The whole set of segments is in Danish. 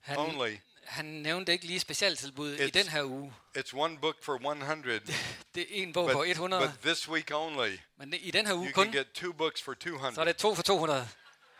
Han nævnte ikke lige specialtilbud i den her uge. It's one book for 100. Det er en bog for 100. But this week only. Men i den her uge You kun. can get 2 books for 200. Så er det 2 for 200.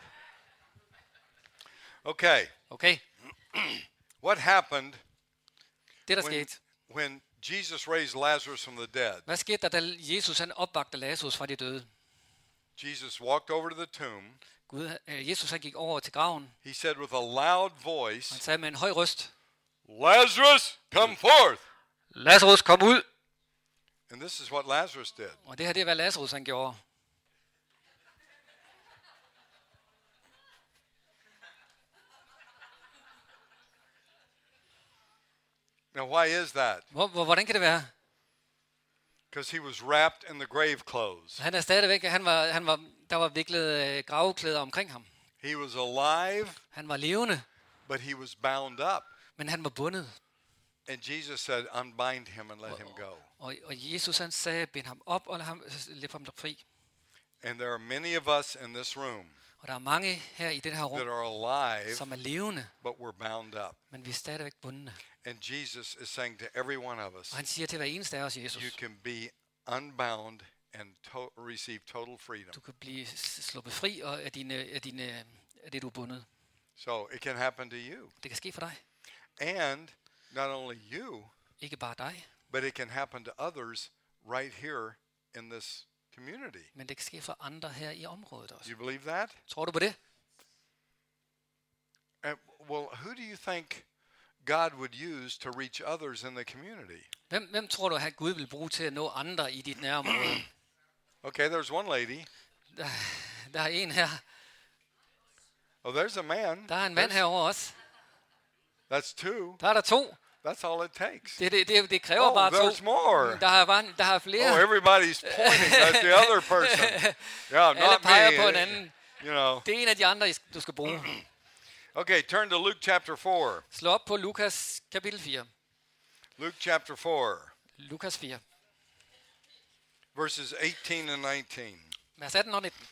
Okay. What happened? Det der skete. When Jesus raised Lazarus from the dead. Hvad skete der, da Jesus han opvagte Lazarus fra de døde? Jesus walked over to the tomb. Jesus han gik over til graven. He said with a loud voice. Han sagde med en høj røst. Lazarus, come forth. Lazarus, kom ud. And this is what Lazarus did. Og det her det er hvad Lazarus han gjorde. Now why is that? Hvordan kan det være? Because he was wrapped in the grave clothes. Han er stadigvæk, der var viklet gravklæder omkring ham. He was alive. Han var levende. But he was bound up. Men han var bundet. And Jesus said, unbind him and let him go. Og Jesus han sagde, bind ham op og lad ham fri. And there are many of us in this room. Og der er mange her i det her rum, that are alive, som er levende, but we're bound up. Men vi er stadigvæk bundne. And Jesus is saying to every one of us, og han siger til hver eneste af os, Jesus, you can be unbound and receive total freedom. Du kan blive sluppet fri og af det du er bundet. So it can happen to you. Det kan ske for dig. And not only you, ikke bare dig, but it can happen to others right here in this community. Men det kan ske for andre her i området også. You believe that? Tror du på det? Well, who do you think God would use to reach others in the community? Hvem tror du at Gud vil bruge til at nå andre i dit nærområde? Okay, there's one lady. Der er en her. Oh, there's a man. Der er en mand herovre også. That's 2. Der er der 2. That's all it takes. Det kræver bare 2. There's more. Der er flere. Oh, everybody's pointing at the other person. Yeah, not me. Alle peger på en anden. You know. Det er en af de andre, du skal bruge. Okay, turn to Luke chapter 4. Slå op på Lukas kapitel 4. Luke chapter 4. Lukas 4. Verses 18 and 19. Vers 18 og 19.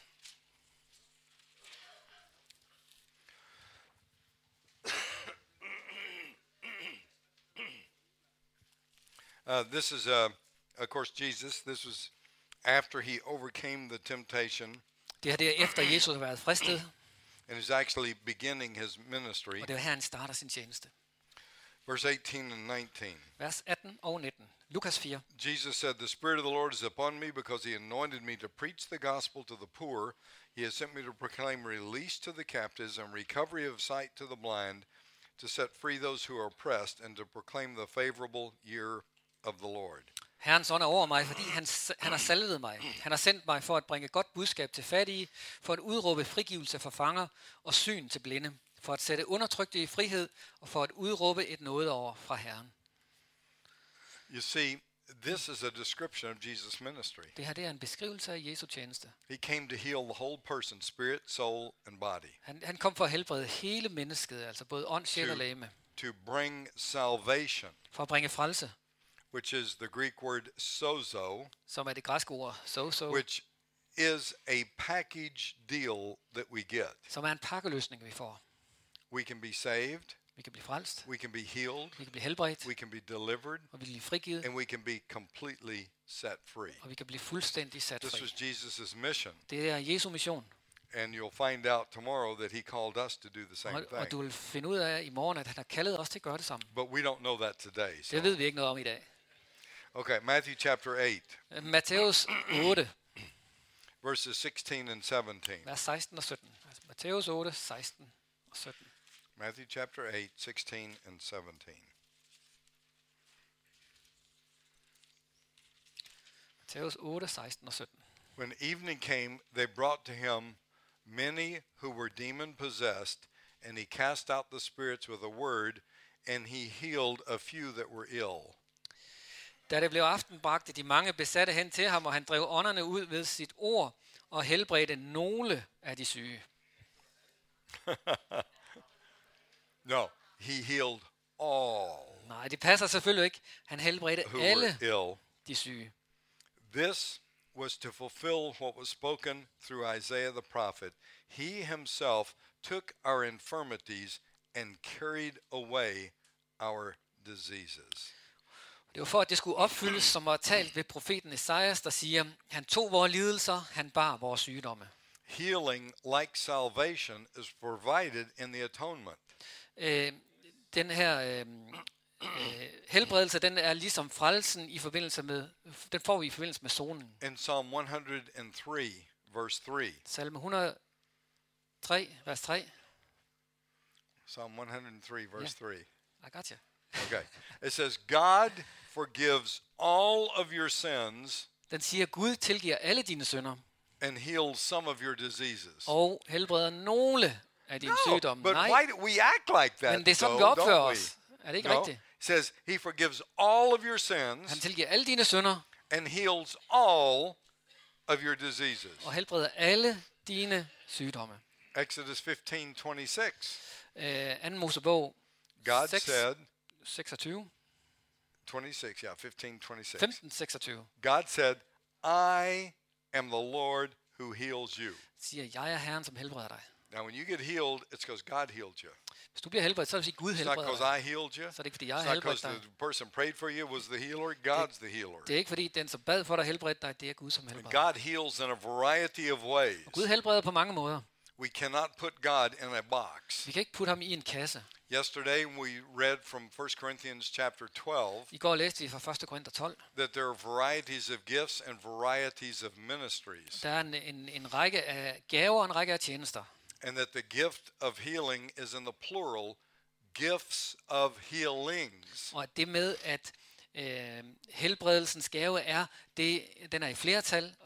This is, of course, Jesus. This was after he overcame the temptation. Det her det er efter Jesus har været fristet. And is actually beginning his ministry. Og det er her han starter sin tjeneste. Verse 18 and 19. Vers 18 og 19. Lukas 4. Jesus said, "The Spirit of the Lord is upon me because he anointed me to preach the gospel to the poor. He has sent me to proclaim release to the captives and recovery of sight to the blind, to set free those who are oppressed, and to proclaim the favorable year of the Lord." Herrens ånd er over mig, fordi han har salvet mig. Han har sendt mig for at bringe godt budskab til fattige, for at udråbe frigivelse for fanger og syn til blinde, for at sætte undertrykte i frihed og for at udråbe et nådeår fra Herren. You see, this is a description of Jesus' ministry. Det her det er en beskrivelse af Jesu tjeneste. He came to heal the whole person, spirit, soul and body. Han kom for at helbrede hele mennesket, altså både ånd, sjæl og legeme. To bring salvation. For at bringe frelse. Which is the Greek word sozo, som er det græske ord sozo, which is a package deal that we get. Som er en pakkeløsning vi får. We can be saved. Vi kan blive frelst. We can be healed. Vi kan blive helbredt. We can be delivered. Og vi kan blive frigivet. And we can be completely set free. Og vi kan blive fuldstændig sat fri. This was Jesus' mission. Det er Jesu mission. And you'll find out tomorrow that he called us to do the same thing. Og du vil finde ud af i morgen at han har kaldet os til at gøre det samme. But we don't know that today. Det ved vi ikke noget om i dag. Okay, Matthew chapter 8. Matthæus 8. Verses 16 and 17. Vers 16 og 17. Altså Matthæus 8, 16 og 17. Matthew chapter 8, 16 and 17. Matthæus 8, 16 og 17. When evening came, they brought to him many who were demon-possessed, and he cast out the spirits with a word, and he healed a few that were ill. Da det blev aften, bragte de mange besatte hen til ham, og han drev ånderne ud ved sit ord, og helbredte nogle af de syge. No, he healed all. Nej, det passer selvfølgelig ikke. Han helbredte alle de syge. This was to fulfill what was spoken through Isaiah the prophet. He himself took our infirmities and carried away our diseases. Det var for, at det skulle opfyldes, som var talt ved profeten Esajas, der siger, han tog vores lidelser, han bar vores sygdomme. Healing, like salvation, is provided in the atonement. Den her helbredelse, den er ligesom frelsen i forbindelse med, den får vi i forbindelse med sonen. In Psalm 103, verse 3. Salme 103, vers 3. Psalm 103, verse 3. I got you. Okay. It says, God forgives all of your sins Den siger, Gud tilgiver alle dine synder and heals some of your diseases. og helbreder nogle af dine sygdomme. But Nej, why do we act like that, men det er sådan, vi though, opfører don't we? os. Er det ikke No. rigtigt? It says he forgives all of your sins Han tilgiver alle dine synder and heals all of your diseases. og helbreder alle dine sygdomme. Exodus 15:26. 2. Mosebog God 6, said, 26, 26, yeah, 15:26. 15, 26, God said, I am the Lord who heals you. siger, jeg er Herren, som helbreder dig. Now, when you get healed, it's because God healed you. Hvis du bliver helbredt, så vil det sige, Gud It's not helbreder because dig. I healed you. Så er det ikke, fordi jeg It's har not helbredt because dig. the person prayed for you was the healer. God's the healer. Det er ikke, fordi den, som bad for dig, helbredte dig, det er Gud, som And helbreder dig. God heals in a variety of ways. Gud helbreder på mange måder. We cannot put God in a box. Vi kan ikke putte ham i en kasse. Yesterday, we read from 1 Corinthians chapter 12 I går læste vi fra 1. Korinther 12. that there are varieties of gifts and varieties of ministries, Der er en række af gaver og en række af tjenester. and that the gift of healing is in the plural, gifts of healings. Og at det med, at helbredelsens gave er, den er i flertal,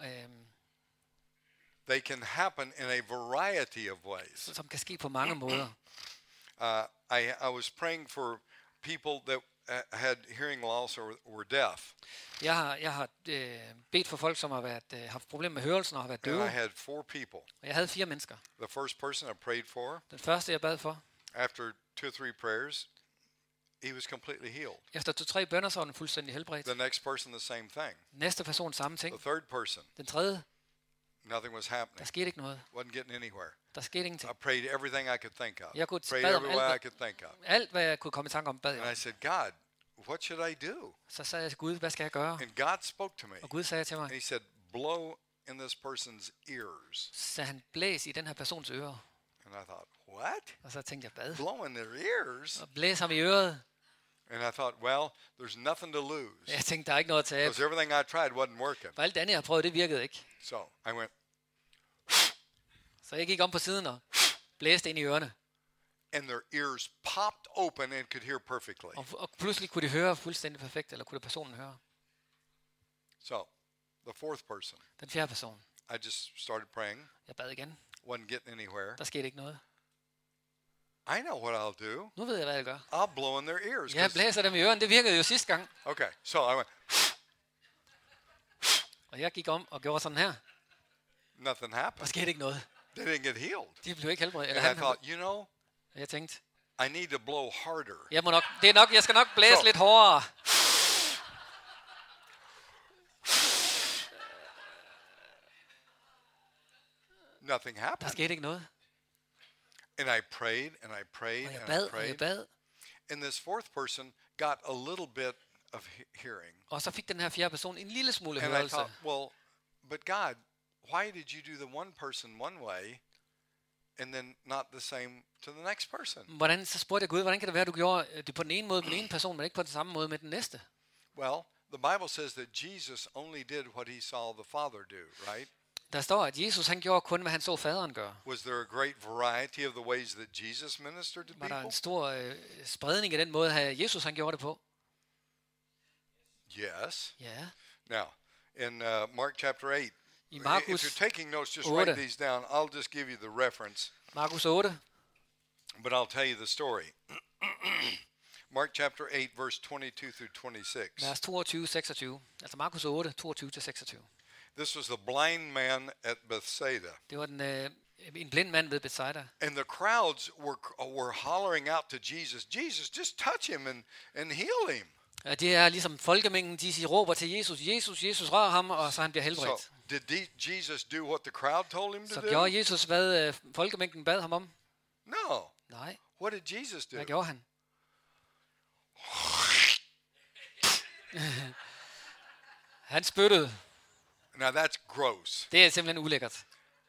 They can happen in a variety of ways. som kan ske på mange måder. I was praying for people that had hearing loss or were deaf, Jeg har bedt for folk, som har haft problemer med hørelsen og har været and døve. I had 4 people. Og jeg havde 4 mennesker. The first person I prayed for, Den første, jeg bad for, after 2 or 3 prayers, he was completely healed. efter 2-3 bønner, så var den fuldstændig helbredt. The next person, the same thing. Næste person, samme ting. The third person, Den tredje, nothing was der happening. skete ikke noget. Wasn't getting anywhere. Der skete ingenting. I prayed everything I could think of. Jeg kunne Prayed bad om every way I alt, could think of. alt, hvad jeg kunne komme i tanke om, bad And I jeg. said, God, what should I do? Så sagde jeg til Gud, hvad skal jeg gøre? And God spoke to me. Og Gud sagde til mig, And he said, blow in this person's ears. så han blæs i den her persons ører. And I thought, what? Og så tænkte jeg, hvad? Blow in their ears? Og blæs ham i øret. And I thought, well, there's nothing to lose. Jeg tænkte, der er ikke noget at tabe. Because everything I tried wasn't working. For alt det andet, jeg har prøvet, det virkede ikke. So I went, Så jeg gik om på siden og blæste ind i ørerne. and their ears popped open and could hear perfectly. Og pludselig kunne de høre fuldstændig perfekt, eller kunne personen høre. So the fourth person, Den fjerde person. I just started praying. Jeg bad igen. Wasn't getting anywhere. Der skete ikke noget. I know what I'll do. Nu ved jeg, hvad jeg gør. I'll blow in their ears. Jeg blæser dem i ørerne. Det virkede jo sidste gang. Okay, so I went, Og jeg gik om og gjorde sådan her. nothing Der happened. skete ikke noget. They didn't get healed. De blev ikke helbredt. And I thought, you know, Og jeg tænkte, I need to blow harder. jeg skal nok blæse Så. lidt hårdere. Nothing Der happened. skete ikke noget. And I prayed and I prayed Og jeg and bad, I og jeg prayed. bad. And this fourth person got a little bit of hearing. Og så fik den her fjerde person en lille smule And I hørelse. thought, well, but God, why did you do the one person one way and then not the same to the next person? Så spurgte jeg Gud, hvordan kan det være, at du gjorde det på den ene måde med den ene person, men ikke på den samme måde med den næste? Well, the Bible says that Jesus only did what he saw the Father do, right? Der står, at Jesus han gjorde kun, hvad han så faderen gøre. Was there a great variety of the ways that Jesus ministered to Var der en people? stor spredning af den måde, Jesus han gjorde det på? Yes. Ja. Now, in Mark chapter 8, I if Markus you're taking notes, just 8. write these down. I'll just give you the reference, Markus 8, but I'll tell you the story. Mark chapter 8, verse 22 through 26. vers 22-26. Altså Markus 8, 22-26. This was the blind man at Bethsaida. Det var en blind mand ved Bethsaida. And the crowds were hollering out to Jesus, Jesus, just touch him and heal him. Det er ligesom folkemængden, de råber til Jesus, Jesus, rør ham, og så han bliver So, helbredt. did Jesus do what the crowd told him to Så do? gjorde Jesus, hvad folkemængden bad ham om? No. Nej. What did Jesus do? Hvad gjorde han? Han spyttede. Now that's gross, Det er simpelthen ulækkert.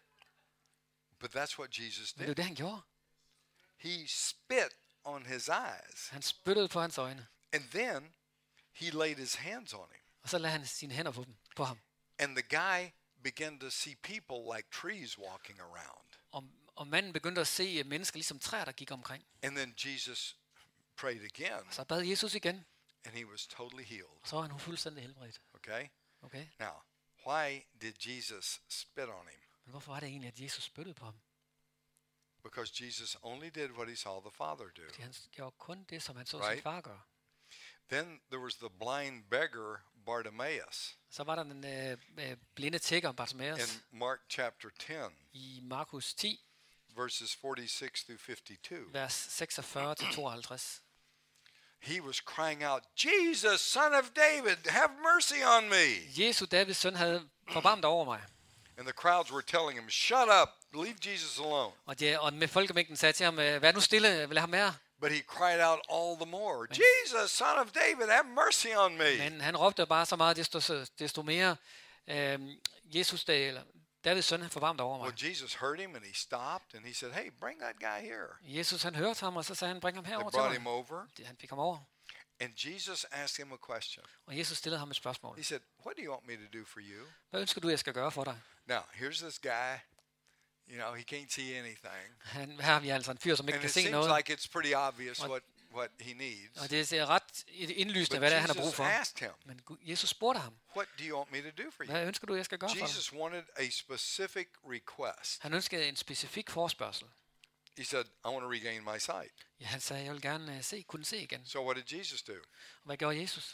but that's what Jesus Men det did. er det, han gjorde. He spit on his eyes, Han spyttede på hans øjne. and then he laid his hands on him. Og så lagde han sine hænder på ham. And the guy began to see people like trees walking around. Og manden begyndte at se mennesker ligesom træer, der gik omkring. And then Jesus prayed again, Og så bad Jesus igen. and he was totally healed. Og så var han fuldstændig helbredt. Okay? Okay? Now, why did Jesus spit on him? Men hvorfor var det egentlig, at Jesus spyttede på ham? Because Jesus only did what he saw the Father do. Fordi han gjorde kun det, som han så Right. sin far gøre. Then there was the blind beggar Bartimaeus Så var der den blinde tigger Bartimaeus in Mark chapter 10, i Markus 10, verses 46 through 52. vers 46-52. He was crying out, Jesus, son of David, have mercy on me. Jesu, Davids søn, havde forbarmet over mig. And the crowds were telling him, shut up, leave Jesus alone. Og med folkemængden sagde til ham, vær nu stille, vil have mere. But he cried out all the more, Jesus, son of David, have mercy on me. Men han råbte bare så meget, desto mere. Jesus, eller Davids søn, han forbarmet over mig. Well, Jesus heard him and he stopped and he said, hey, bring that guy here. Jesus, han hørte ham, og så sagde han, bring ham They herover til brought him mig. over Han fik ham over. and Jesus asked him a question. Og Jesus stillede ham et spørgsmål. He said, what do you want me to do for you? Hvad ønsker du, jeg skal gøre for dig? Now, here's this guy, you know, he can't see anything. Her har vi altså en fyr, som ikke And kan it se seems noget. like it's pretty obvious what he needs. Og det er ret indlysende, But hvad det er, han har brug Jesus for. asked him, Men Jesus spurgte ham, what do you want me to do for you? hvad ønsker du, jeg skal gøre for dig? Jesus wanted a specific request. Han ønskede en specifik forespørgsel. He said, I want to regain my sight. Ja, han sagde, jeg vil gerne kunne se igen. So what did Jesus do? Og hvad gjorde Jesus?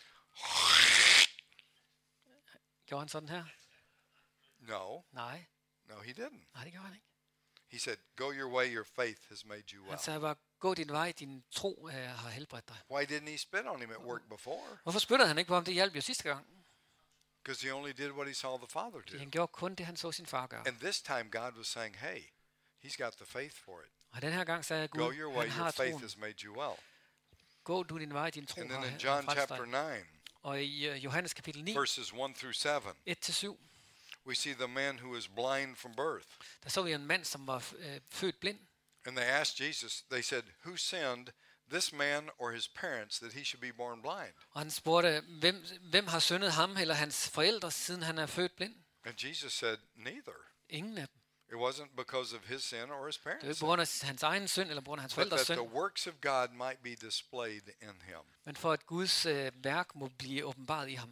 Gjorde han sådan her? No, Nej, no, he didn't. nej, det gjorde han ikke. He said, go your way, your faith has made you Han well. sagde bare, gå din vej, din tro har helbredt dig. Why didn't he spit on him at work before? Hvorfor spyttede han ikke på ham? Det hjalp jo sidste gang. Because he only did what he saw the Father Fordi do. han gjorde kun det, han så sin far gøre. And this time God was saying, hey, he's got the faith for it. Og den her gang sagde Go Gud, your way, han your har faith troen. has made you well. Gå du din vej, din tro And then in har John frelst chapter dig. 9, Og i Johannes kapitel 9, verses 1 through 7, 1-7, we see the man who is blind from birth. der så vi en mand, som var født blind. And they asked Jesus, they said, who sinned, this man or his parents, that he should be born blind? Og han spurgte, hvem har syndet ham eller hans forældre, siden han er født blind? And Jesus said, neither. Ingen af dem. It wasn't because of his sin or his Det er jo parents' ikke sin, på grund af hans egen synd eller på grund af hans but forældres that the synd, works of God might be displayed in him. men for at Guds værk må blive åbenbaret i ham.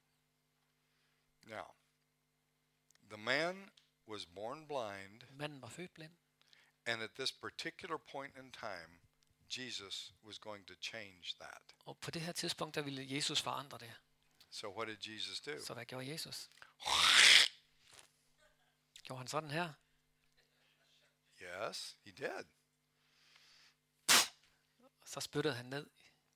Now, the man was born blind, Manden var født blind, and at this particular point in time, Jesus was going to change that. og på det her tidspunkt, der ville Jesus forandre det. So what did Jesus do? Så hvad gjorde Jesus? Gjorde han sådan her? Yes, he did. Så spyttede han ned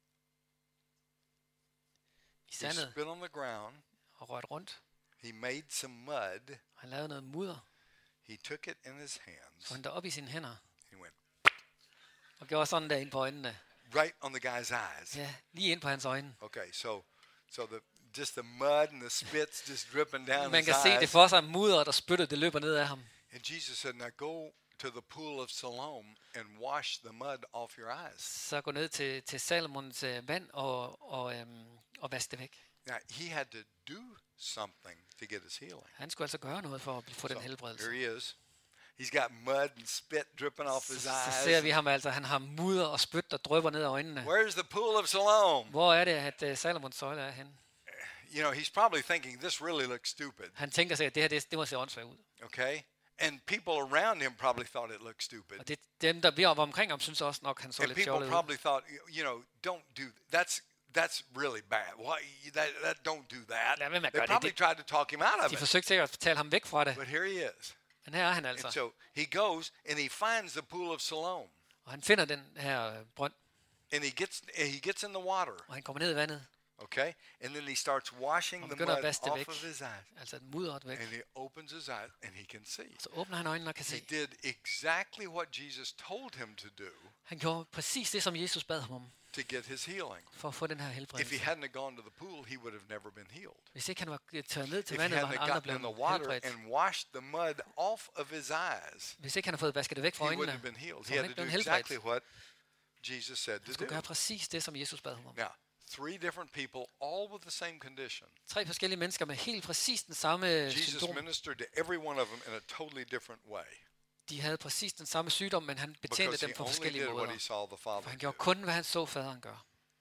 i He sandet spit on the ground. og rørte rundt. He made some mud. Han lavede noget mudder, He took it in his hands. og han der op i sine hænder He went og gjorde sådan der ind på øjnene. right on the guy's eyes. Ja, lige ind på hans øjne. Okay, so just the mud and the spits just dripping down Man his kan se det eyes. for sig, mudder, der spyttede, det løber ned af ham. And Jesus said, now go to the pool of Siloam and wash the mud off your eyes. Så gå ned til Salomons vand og vaske det væk. Now, he had to do something to get his healing. Han skulle altså gøre noget for at få den So, helbredelse. here he is. He's got mud and spit dripping off his Så ser vi eyes. ham altså, han har mudder og spyt, der drypper ned af øjnene. Where's the pool of Siloam? Hvor er det, at Salomons søjle er henne? You know, he's probably thinking, this really looks stupid, Han tænker sig, at det her, det må se åndssvagt ud. okay? And people around him probably thought it looked stupid. Og det, dem, der var omkring ham, synes også nok, han så And lidt people fjollet ud. probably thought, you know, don't do that's really bad. Why that don't do that? Lad være med at They gøre det. probably tried to talk him out of De it. forsøgte sikkert at tale ham væk fra det. But here he is. Men her er han And altså. so he goes and he finds the pool of Siloam. Og han finder den her brønd, And he gets in the water. og han kommer ned i vandet. Okay? And then he starts washing Og the begynder at mud vaske det off væk. of his eyes. Altså mudderet væk. And he opens his eyes and he can see. Så åbner han øjnene og kan He se. did exactly what Jesus told him to do Han gjorde præcis det, som Jesus bad ham om, to get his healing. for at få den her If he helbredelse. hadn't gone to the pool, he would have never been healed. Hvis ikke han var taget ned til If he vandet, var han hadn't aldrig gotten in blevet the water helbredt. and washed the mud off of his eyes, Hvis ikke han har fået vasket det væk fra he wouldn't øjnene, have been healed. så He var had han to ikke do blevet helbredt. exactly what Jesus said Han to skulle do. gøre præcis det, som Jesus bad ham om. Now, 3 different people, all with the same condition. 3 forskellige mennesker med helt præcis den samme Jesus symptom. ministered to every one of them in a totally different way De havde præcis den samme sygdom, men han betjente because dem he på only forskellige did what måder. he saw the For Father han do. gjorde kun, hvad han så faderen gøre.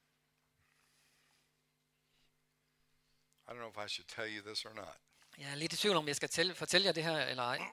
I don't know if I should tell you this or not. Jeg er lidt i tvivl om, jeg skal fortælle jer det her eller ej.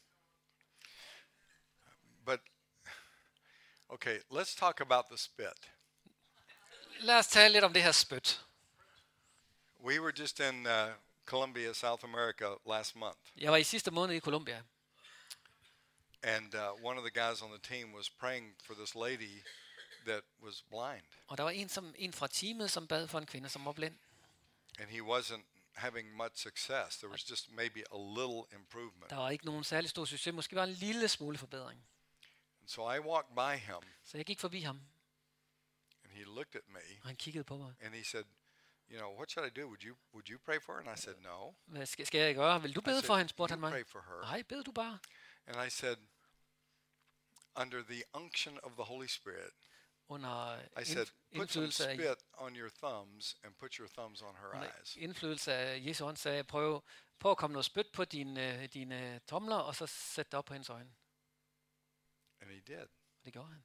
But, okay, let's talk about the spit. Lad os tale lidt om det her spyt. We were just in Colombia, South America last month. Jeg var i sidste måned i Colombia, And one of the guys on the team was praying for this lady that was blind. og der var en fra teamet, som bad for en kvinde, som var blind. And he wasn't having much success. There was just maybe a little improvement. Der var ikke nogen særlig stor succes, måske bare en lille smule forbedring. And so I walked by him, Så jeg gik forbi ham, and he looked at me, og han kiggede på mig. and he said, you know, what should I do? Would you pray for her? And I said, no. Hvad skal jeg gøre? Vil du I bede said, for hende, spurgte han you mig. pray for her. Nej, bed du bare. And I said, under the unction of the Holy Spirit, Under I said, put some indflydelse af, spit on your thumbs and put your thumbs on her under eyes. indflydelse af Jesu ånd, sagde jeg, prøv at komme noget spyt på dine tomler, og så sæt det op på hendes øjne. And he did. Og det gjorde han.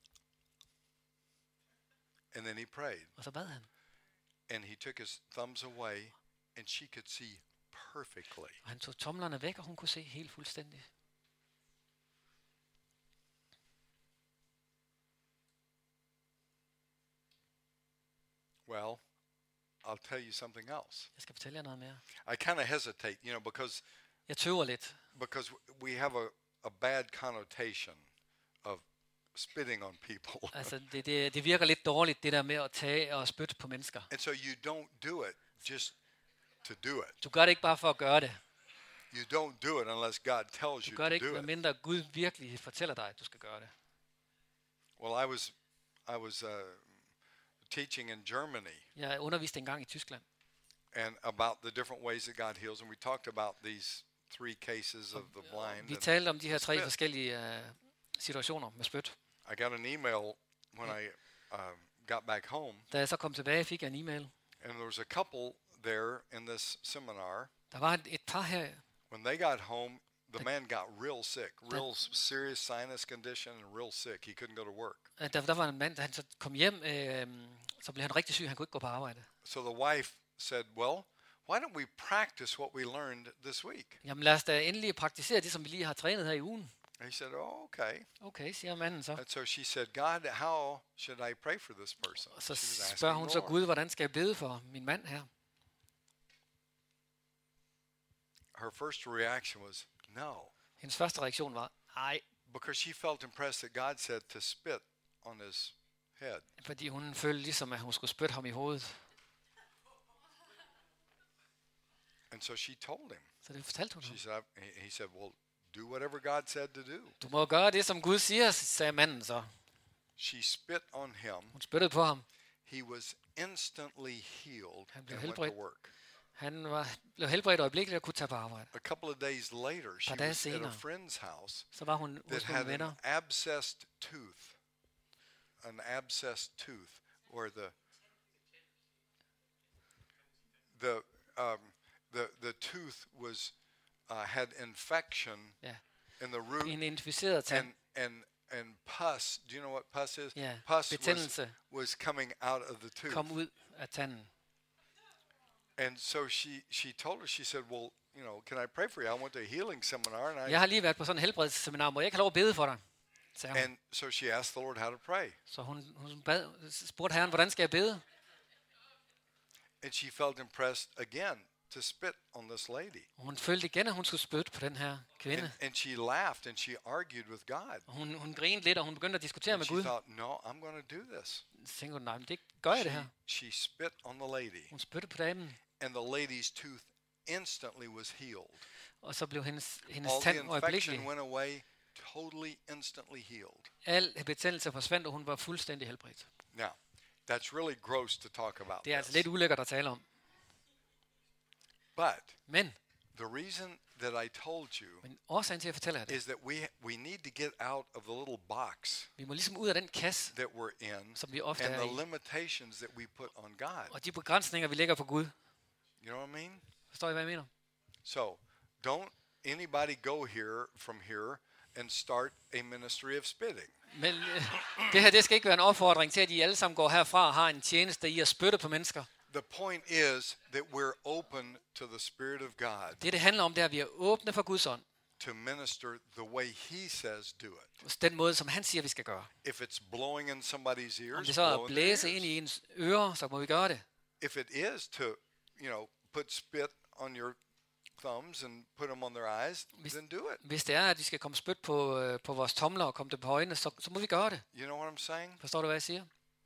And then he prayed. Og så bad han. And he took his thumbs away, and she could see perfectly. Og han tog tomlerne væk, og hun kunne se helt fuldstændig. Well, I'll tell you something else. Jeg skal fortælle jer noget mere. I kind of hesitate, you know, Jeg tøver lidt, because we have a bad connotation of spitting on people. altså det virker lidt dårligt, det der med at tage og spytte på mennesker. And so you don't do it just to do it. Du gør det ikke bare for at gøre det. You don't do it unless God tells Du you gør det to ikke, do it. medmindre Gud virkelig fortæller dig, at du skal gøre det. Well, I was teaching in Germany Jeg underviste engang i Tyskland, and about the different ways that God heals, and we talked about these 3 cases of the blind. vi and talte om de her 3 spit. forskellige situationer med spyt. I got an email when I got back home, Da jeg så kom tilbage, fik jeg en e-mail. and there was a couple there in this seminar. Der var et par her, When they got home, the man got real sick, real serious sinus condition, and real sick. He couldn't go to work. der var en mand, da han så kom hjem, så blev han rigtig syg, han kunne ikke gå på arbejde. So the wife said, well, why don't we practice what we learned this week? Jamen lad os da endelig praktisere det, som vi lige har trænet her i ugen. And he said, oh, okay. Okay, siger manden så. And so she said, God, how should I pray for this person? Og så She was spørger asking hun så the Lord. Gud, hvordan skal jeg bede for min mand her? Her first reaction was, no, Hendes første reaktion var, nej, because she felt impressed that God said to spit on his head. fordi hun følte ligesom, at hun skulle spytte ham i hovedet. And so she told him. Så det fortalte hun ham. She said, he said, well, do whatever God said to do. Du må gøre det, som Gud siger, sagde manden så. She spit on him. Hun spyttede på ham. He was instantly healed Han blev and went helbredt. to work. Han blev helbredt øjeblikkeligt og kunne tage på arbejde. A couple of days later, she dage was at a senere. friend's house Så var hun that hos had nogle an venner, abscessed tooth. An abscessed tooth where the tooth was had infection ja, in the root en inficeret tand. and pus. Do you know what pus is? Ja, Pus betændelse was coming out of the tooth. kom ud af tanden. And so she told her, she said, well, you know, can I pray for you? I went to a healing seminar, and Jeg har lige været på sådan en helbredsseminar, hvor jeg ikke har lov at bede for dig, sagde hun. and so she asked the Lord how to pray, Så hun spurgte Herren, hvordan skal jeg bede? and she felt impressed again to spit on this lady. Og hun følte igen, at hun skulle spytte på den her kvinde. And she laughed and she argued with God. Og hun grinede lidt, og hun begyndte at diskutere And med she Gud. thought, no, I'm going to do this. Så tænkte hun, nej, men det gør jeg det her. She spit on the lady, Hun spyttede på damen, and the lady's tooth instantly was healed. og så blev hendes All the tand infection øjeblikkelig. went away, totally, instantly healed. Al betændelse forsvandt, og hun var fuldstændig helbredt. Now, that's really gross to talk about Det er altså this. lidt ulækkert at tale om. But Men the reason that I told you årsagen til, at jeg fortæller jer det, is that we need to get out of the little box vi må ligesom ud af den kasse, that we're in som vi ofte and er the i, limitations that we put on God. og de begrænsninger, vi lægger på Gud. You know what I mean? Forstår I, hvad jeg mener? So, don't anybody go from here and start a ministry of spitting. Men det her, det skal ikke være en opfordring til, at I alle sammen går herfra og har en tjeneste i at spytte på mennesker. The point is that we're open to the Spirit of God Det handler om, det er, at vi er åbne for Guds ånd. to minister the way He says do it. Den måde, som han siger, vi skal gøre. If it's blowing in somebody's Om ears, det så er blow at in their blæse ind ears. i ens ører, så må vi gøre det. If it is to, put spit on your thumbs and put them on their eyes, then do it. Hvis det er, at vi skal komme spyt på vores tomler og komme dem på øjnene, så må vi gøre det. You know what I'm saying? Forstår du, hvad jeg siger?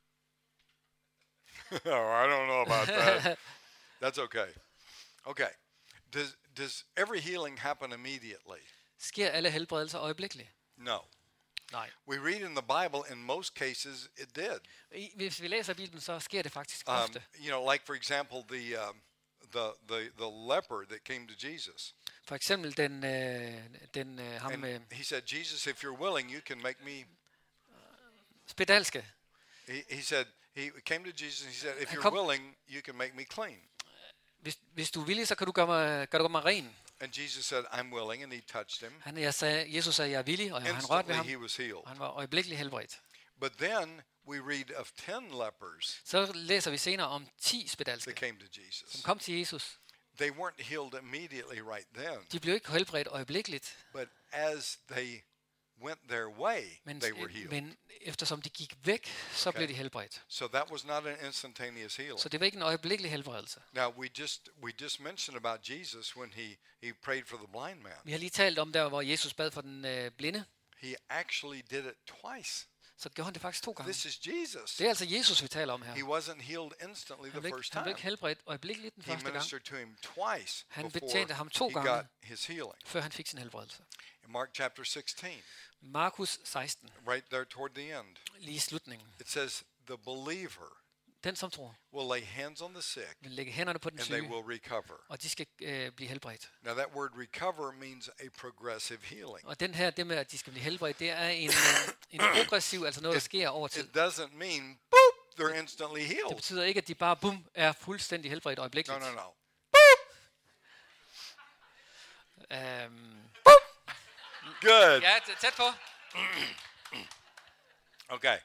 Oh, I don't know about that. That's okay. Okay. Does every healing happen immediately? Sker alle helbredelser øjeblikkeligt? No. Nej. We read in the Bible, in most cases, it did. Hvis vi læser Bibelen, så sker det faktisk ofte. Like for example, the leper that came to Jesus. For eksempel ham And med he said, Jesus, if you're willing, you can make me. spedalske. He said, he came to Jesus and he said, if Han you're kom- willing, you can make me clean. Hvis du er villig, så kan du gøre mig ren. And Jesus said, I'm willing, and he touched him. Jesus sagde, jeg er villig, og han rørte ved Instantly, ham. he was healed. Og han var øjeblikkeligt helbredt. But then we read of 10 lepers Så læser vi senere om 10 that spedalske, came to som Jesus. kom til Jesus. They weren't healed immediately right then, De blev ikke helbredt øjeblikkeligt, but as they went their way, men, they were healed. men eftersom de gik væk, så blev de helbredt. So that was not an instantaneous healing. Så det var ikke en øjeblikkelig helbredelse. Now we just mentioned about Jesus when he prayed for the blind man. Vi har lige talt om der, hvor Jesus bad for den blinde. He actually did it twice. Så gjorde han det faktisk 2 gange. This is Jesus. Det er altså Jesus, vi taler om her. He wasn't healed instantly Han the blev first han blev time. ikke helbredt øjeblikkeligt den He første gang, ministered to him twice Han before betjente ham 2 he gange. got his healing. før han fik sin helbredelse. In Mark chapter 16, Markus 16, right there toward the end, lige i slutningen. it says, the believer Den, som tror, will lay hands on the sick vil lægge hænderne på den and they syge, will recover. og de skal blive helbredt. Now that word recover means a progressive healing. Og den her, det med, at de skal blive helbredt, det er en progressiv, altså noget, der sker over tid. It doesn't mean, boop, they're instantly Det healed. betyder ikke, at de bare, bum, er fuldstændig helbredt No, øjeblikkeligt. no, no. Good. Ja, tæt på. Okay.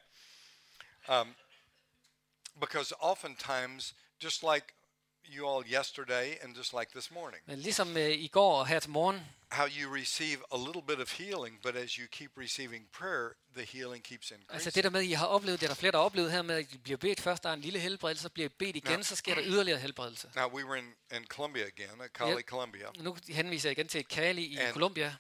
Because oftentimes, just like you all yesterday and just like this morning, Men ligesom i går og her til morgen, how you receive a little bit of healing, but as you keep receiving prayer, the healing keeps altså increasing. det der med, I har oplevet, det er der flere, der har oplevet her med, at I bliver bedt først, der er en lille helbredelse, så bliver I bedt igen, så sker der yderligere helbredelse. Now we were in Colombia again, at Cali, Yep. Colombia. Nu henviser jeg igen til Cali i And- Colombia.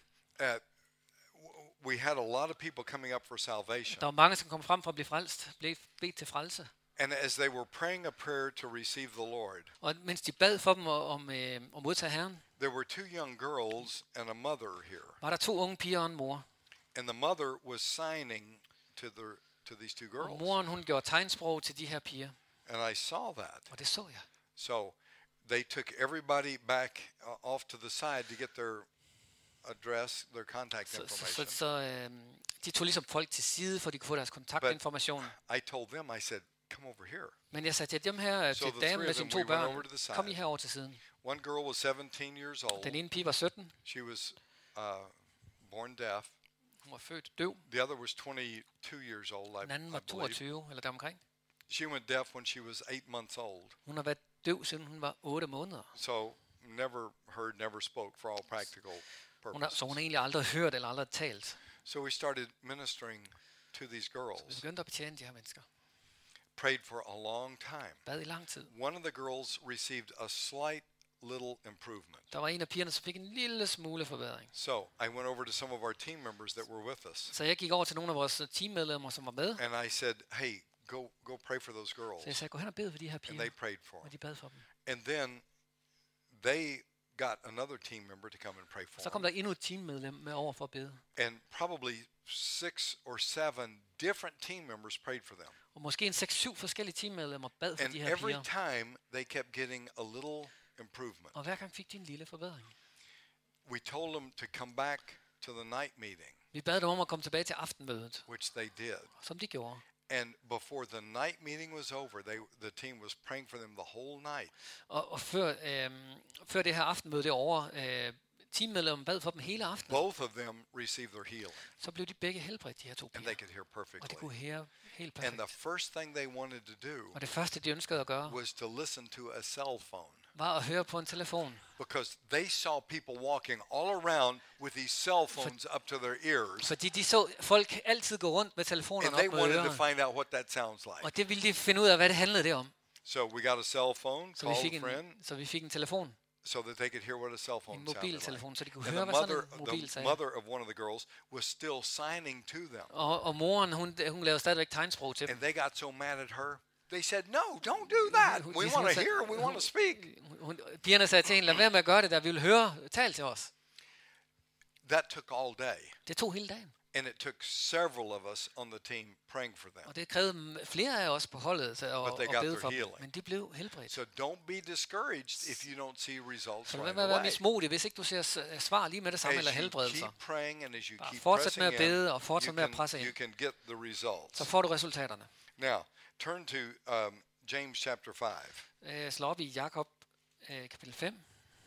We had a lot of people coming up for salvation. Der var mange, som kom frem for at blive frelst, blev bedt til frelse. And as they were praying a prayer to receive the Lord, Og mens de bad for dem om at modtage Herren, there were 2 young girls and a mother here. var der 2 unge piger og en mor. And the mother was signing to these 2 Og girls. moren, hun gjorde tegnsprog til de her piger. And I saw that. Og det så jeg. So they took everybody back off to the side to get their address, their contact information. De tog ligesom folk til side, for de kunne få deres kontaktinformation. I told them, I said, come over here. Men jeg sagde til dem her, So til the damen three med of sine them, 2 we went over to børn, the kom I side. herover til siden. One girl was 17 years old. Den ene pige var 17. She was born deaf. Hun var født døv. The other was 22 years old, Den anden I var believe. 22, eller deromkring. She went deaf when she was 8 months old. Hun har været døv, siden hun var 8 måneder. So never heard, never spoke for all practical Så hun purposes. har egentlig aldrig hørt eller aldrig talt. So we started ministering to these Vi girls. begyndte at betjene de her mennesker. Prayed for a long time. Bad i lang tid. One of the girls received a slight little improvement. Der var en af pigerne, som fik en lille smule forbedring. So I went over to some of our team members that were with us, Så jeg gik over til nogle af vores teammedlemmer, som var med. and I said, hey, go pray for those Så girls. jeg sagde, gå hen og bed for de her And piger. they prayed for Og them. de bad for dem. And then they got another team member to come and pray for Så kom them. der endnu et teammedlem med over for at bede. And probably 6 or 7 different team members prayed for them. Og måske en 6-7 forskellige teammedlemmer bad for And de her every piger. time they kept getting a little improvement. Og hver gang fik de en lille forbedring. We told them to come back to the night meeting, Vi bad dem om at komme tilbage til aftenmødet, which they did. som de gjorde. And before the night meeting was over, the team was praying for them the whole night. Og før det her aftenmøde det over, teammedlemmer bad for dem hele aftenen. Both of them received their healing, Så blev de begge helbredt, de her to and they piger. could hear Og de perfectly. kunne høre helt And the perfekt. first thing they wanted to do Og det første, de ønskede at gøre, was to listen to a cell phone, var at høre på en telefon. because they saw people walking all around with these cell phones up to their ears, Fordi de så folk altid gå rundt med and telefonerne they op mod wanted to ørerne. find out what that sounds like. Og det ville de finde ud af, hvad det handlede det om. So we got a cell phone, called a friend, Så vi fik en telefon, so that they could hear what a cell phone en sounded like. mobiltelefon, så de kunne And høre, the hvad sådan en mobil the sagde. mother of one of the girls was still signing to them. Og moren, hun lavede stadigvæk tegnsprog til dem. And they got so mad at her. They said, no, don't do that. We want to hear, we want to speak. Pigerne sagde til hende, lad være med at gøre det der, vi vil høre, tal til os. That took all day. Det tog hele dagen, And it took several of us on the team praying for them. og det krævede flere af os på holdet til at But they got bede their for dem. healing. Men de blev helbredt. So don't be discouraged if you don't see results Så lad right være med at være away. mismodig, hvis ikke du ser svar lige med det samme, eller As you helbredelser. keep praying and as you Bare keep fortsæt pressing med at bede, in, og fortsæt med at presse you ind. can get the results. Så får du resultaterne. Now, turn to James chapter 5. Slå op i Jakob kapitel 5.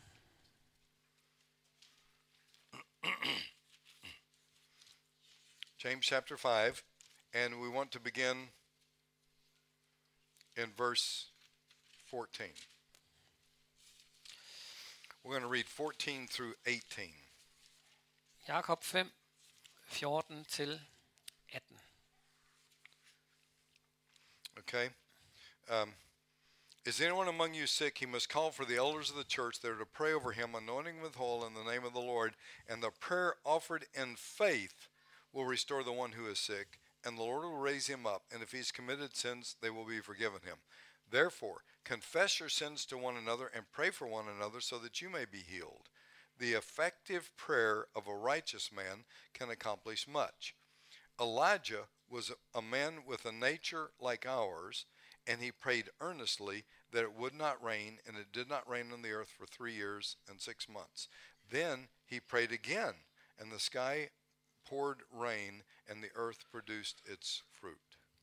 James chapter 5, and we want to begin in verse 14. We're going to read 14 through 18. Jakob 5, 14 til 18. Okay? Is anyone among you sick? He must call for the elders of the church. They're to pray over him, anointing him with oil in the name of the Lord. And the prayer offered in faith will restore the one who is sick, and the Lord will raise him up. And if he's committed sins, they will be forgiven him. Therefore, confess your sins to one another and pray for one another so that you may be healed. The effective prayer of a righteous man can accomplish much. Elijah was a man with a nature like ours, and he prayed earnestly that it would not rain, and it did not rain on the earth for 3 years and 6 months. Then he prayed again, and the sky poured rain, and the earth produced its fruit.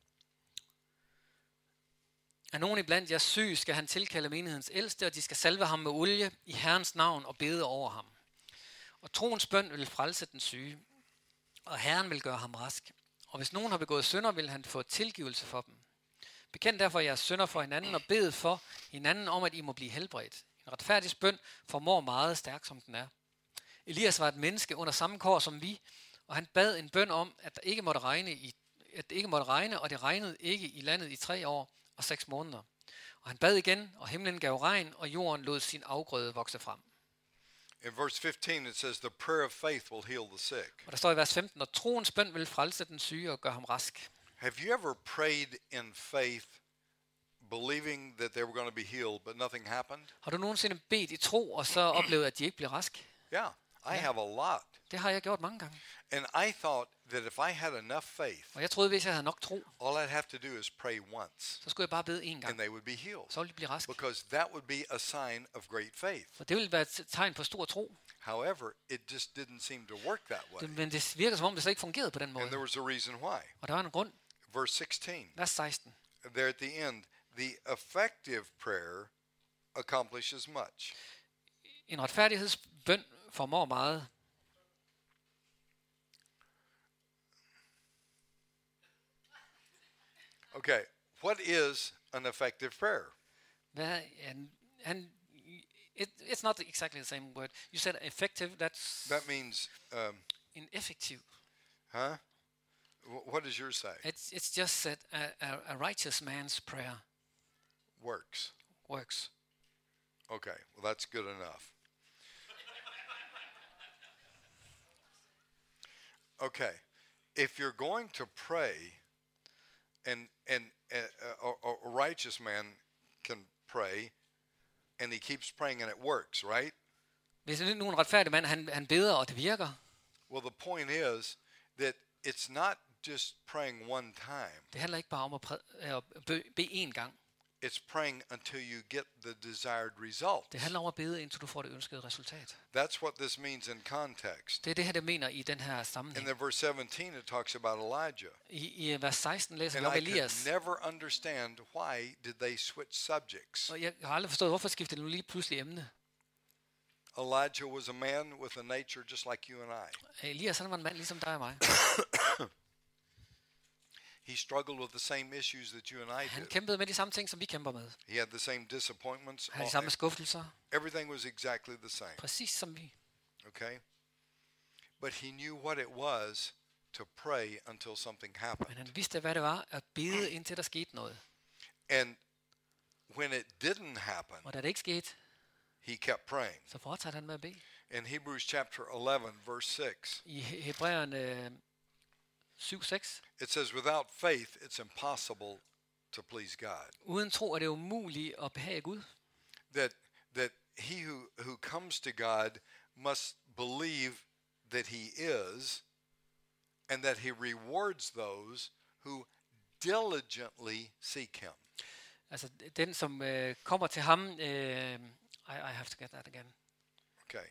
Er nogen iblandt jer syg, skal han tilkalde menighedens ældste, og de skal salve ham med olie i Herrens navn og bede over ham. Og troens bøn vil frelse den syge, og Herren vil gøre ham rask. Og hvis nogen har begået synder, vil han få tilgivelse for dem. Bekend derfor jeres synder for hinanden og bed for hinanden om, at I må blive helbredt. En retfærdig bøn formår meget stærk, som den er. Elias var et menneske under samme kår som vi, og han bad en bøn om, at det ikke måtte regne, og det regnede ikke i landet i 3 år og 6 måneder. Og han bad igen, og himlen gav regn, og jorden lod sin afgrøde vokse frem. In verse 15 it says, the prayer of faith will heal the sick. Og der står i vers 15, og troens bøn vil frelse den syge og gøre ham rask. Have you ever prayed in faith, believing that they were going to be healed, but nothing happened? Har du nogensinde bedt i tro, og så oplevet, at de ikke blev rask? Yeah, I have a lot. Det har jeg gjort mange gange. And I thought that if I had enough faith, Og jeg troede, hvis jeg havde nok tro, all I'd have to do is pray once, så skulle jeg bare bede en gang. and they would be healed. Så ville de blive rask. Because that would be a sign of great faith. For det ville være et tegn på stor tro. However, it just didn't seem to work that way. Men det virker som om, det slet ikke fungerede på den And måde. there was a reason why. Og der var en grund. Verse 16, Vers 16. there at the end, the effective prayer accomplishes much. En retfærdighedsbøn formår meget. Okay, what is an effective prayer? It's not exactly the same word. You said effective, That means, ineffective. huh? What does yours say? It's just that a righteous man's prayer Works. works. Okay, well, that's good enough. Okay, if you're going to pray, and a righteous man can pray, and he keeps praying, and it works, right? Hvis nu en retfærdig mand, han beder, og det virker. Well, the point is that it's not just praying one time. Det handler ikke bare om at bede én gang. It's praying until you get the desired result. Det handler om at bede, indtil du får det ønskede resultat. That's what this means in context. Det er det her, det mener i den her sammenhæng. In the verse 17, it talks about Elijah. I vers 16 læser vi And om I could Elias. never understand why did they switch subjects. Og jeg har aldrig forstået, hvorfor skiftede nu lige pludselig emne. Elijah was a man with a nature just like you and I. Elias, han var en mand ligesom dig og mig. He struggled with the same issues that you and I Han did. kæmpede med de samme ting, som vi kæmper med. He had the same disappointments. Han havde de samme skuffelser. Everything was exactly the same. Præcis som vi. Okay? But he knew what it was to pray until something Men happened. han vidste, hvad det var at bede, indtil der skete noget. And when it didn't happen, Og da det ikke skete, he kept praying. så fortsatte han med at bede. In Hebrews chapter 11, verse 6, I Hebræerne 7:6. it says, without faith, it's impossible to please God. Uden tro er det umuligt at behage Gud. That he who comes to God must believe that he is, and that he rewards those who diligently seek him. Altså den, som kommer til ham. I have to get that again. Okay.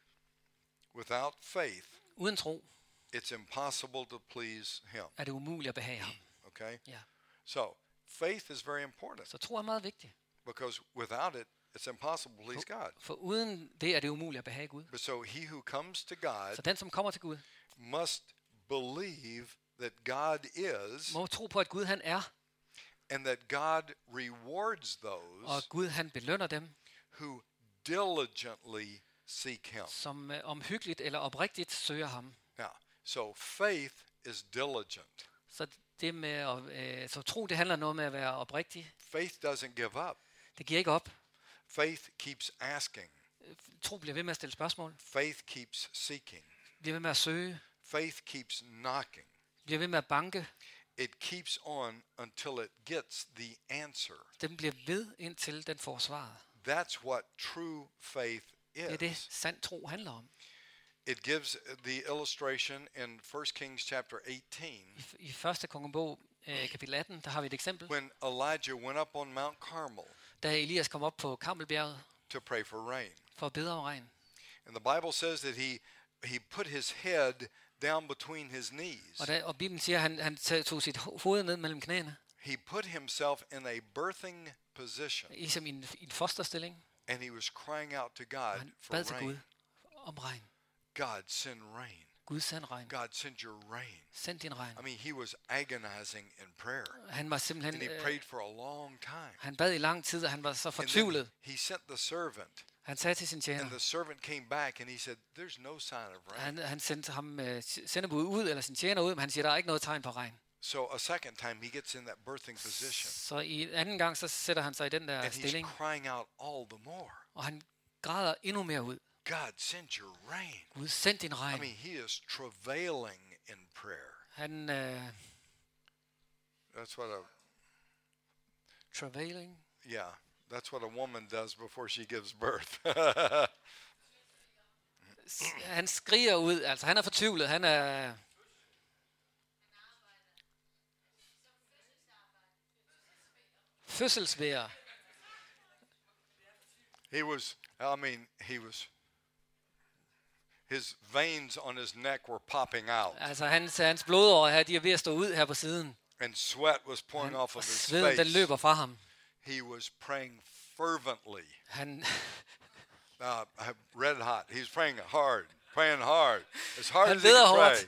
Without faith, Uden tro it's impossible to please him. er det umuligt at behage ham. Okay? Ja. So, faith is very important, Så tro er meget vigtigt. because without it, it's impossible to please God. For uden det er det umuligt at behage Gud. But so he who comes to God Så den, som kommer til Gud, must believe that God is, må tro på, at Gud han er, and that God rewards og those Gud han belønner dem, who diligently seek him. som omhyggeligt eller oprigtigt søger ham. Now, so faith is diligent. Så det med så tro, det handler noget med at være oprigtig. Faith doesn't give up. Det giver ikke op. Faith keeps asking. Tro bliver ved med at stille spørgsmål. Faith keeps seeking. Bliver ved med at søge. Faith keeps knocking. Bliver ved med at banke. It keeps on until it gets the answer. Den bliver ved, indtil den får svaret. That's what true faith Det er det, is. sand tro handler om. It gives the illustration in 1 Kings chapter 18 I første kongebog, kapitel 18, der har vi et eksempel. when Elijah went up on Mount Carmel Da Elias kom op på Karmelbjerget to pray for rain. for at bede om regn. And the Bible says that he put his head down between his knees. Og Bibelen siger, at han tog sit hoved ned mellem knæene, He put himself in a birthing position, ligesom i en fosterstilling. and he was crying out to Og God han for bad til Gud rain. om regn. God, send rain. Gud, send regn. God, send your rain. Send din regn. I mean, he was agonizing in prayer, Han var and simpelthen, he prayed for a long time. han bad i lang tid, og han var så And then fortvivlet. he sent the servant, Han sagde til sin and tjener, the servant came back, and he said, "There's no sign of rain." han sendte ham sendebud ud, eller sin tjener ud, men han siger, der er ikke noget tegn på regn. So a second time, he gets in that birthing position, Så i anden gang, så sætter han sig i den der and stilling, he's crying out all the more, og han græder endnu mere ud. God, send your rain. Gud, send din I regn. mean, he is travailing in prayer. Han That's what travailing. that's what a woman does before she gives birth. Han skriger ud, altså han er fortvivlet, han er fødselsvær. His veins on his neck were popping out, Altså hans blodårer her, de er ved at stå ud her på siden. and sweat was pouring off Og of his sveden, den face. løber fra ham. He was praying fervently, Han, red hot. He's praying hard, as hard Han as he beder can hårdt. pray.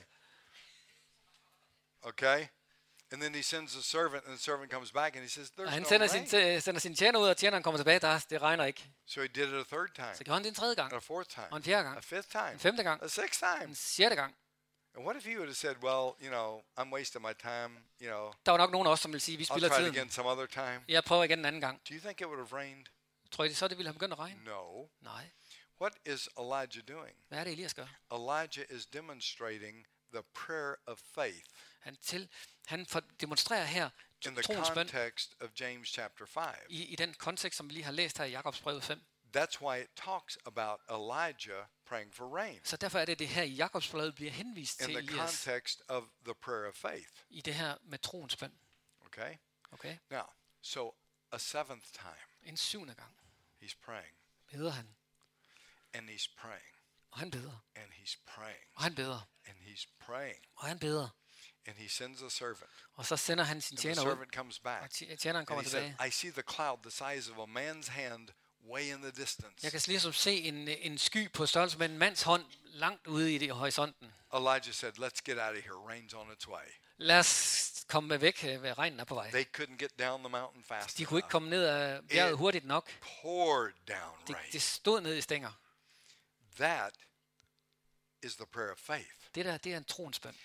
Okay? And then he sends a servant, and the servant comes back, and he says, og "There's han no sender sin tjener ud, og tjeneren kommer tilbage, det regner ikke. So he did it a third time, Så gjorde han det en tredje gang, and a fourth time, og en fjerde a gang, fifth time, en femte gang, a sixth time. en sjette gang. And what if he would have said, "Well, I'm wasting my time. Der var nok nogen af os, som ville sige, vi I'll spilder try it tiden. again some other time." Jeg prøver igen en anden gang. Do you think it would have rained? Tror I, så det ville have begyndt at regne? No. Nej. What is Elijah doing? Hvad er det, Elias gør? Elijah is demonstrating the prayer of faith Han demonstrerer her in the troens bøn context of James chapter 5. i den kontekst, som vi lige har læst her i Jakobs brev 5. That's why it talks about Elijah praying for rain Så derfor er det her i Jakobs brev bliver henvist in til the Elias context of the prayer of faith. i det her med troens bøn. Okay? Okay? Now, so a seventh time, En 7. gang he's praying, beder han, and he's praying, og han beder, and he's praying, og han beder, and he's praying, og han beder. and he sends a servant. Og så sender han sin And the tjener ud, servant comes back, og tjeneren kommer and he said, tilbage. I see the cloud the size of a man's hand way in the distance. Jeg kan ligesom se en sky på størrelse med en mands hånd langt ude i horisonten. Elijah said, let's get out of here. Rain's on its way. Lad os komme væk, hvad regnen er på vej. They couldn't get down the mountain fast De kunne ikke enough. komme ned ad bjerget hurtigt nok. Poured down rain. Det stod ned i stænger. That is the prayer of faith. Det er en troens bøn.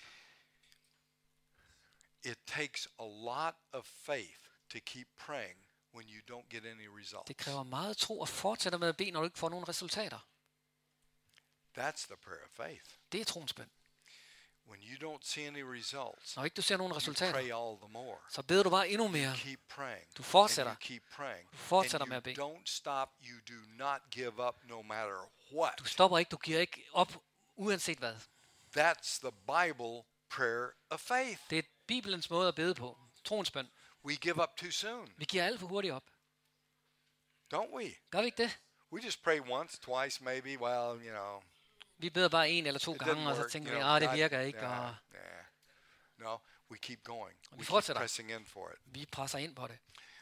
It takes a lot of faith to keep praying when you don't get any results. Det kræver meget tro at fortsætte med at bede, når du ikke får nogen resultater. That's the prayer of faith. Det er troens bøn. When you don't see any results, Når ikke du ser nogen you resultater, pray all the more. så beder du bare endnu mere. You keep praying. Du fortsætter. And you keep praying. Du fortsætter And med at bede. you don't stop. You do not give up no matter what. Du stopper ikke, du giver ikke op, uanset hvad. That's the Bible prayer of faith. Det er Bibelens måde at bede på. Troens bøn. We give up too soon, Vi giver alt for hurtigt op. don't we? Gør vi ikke det? We just pray once, twice, maybe. Well, you know, Vi beder bare 1 eller 2 it didn't gange, og så work. tænker You vi, know, det God- virker ikke, yeah, og yeah. No, we keep going. vi We keep fortsætter. pressing in for it. vi presser ind på det.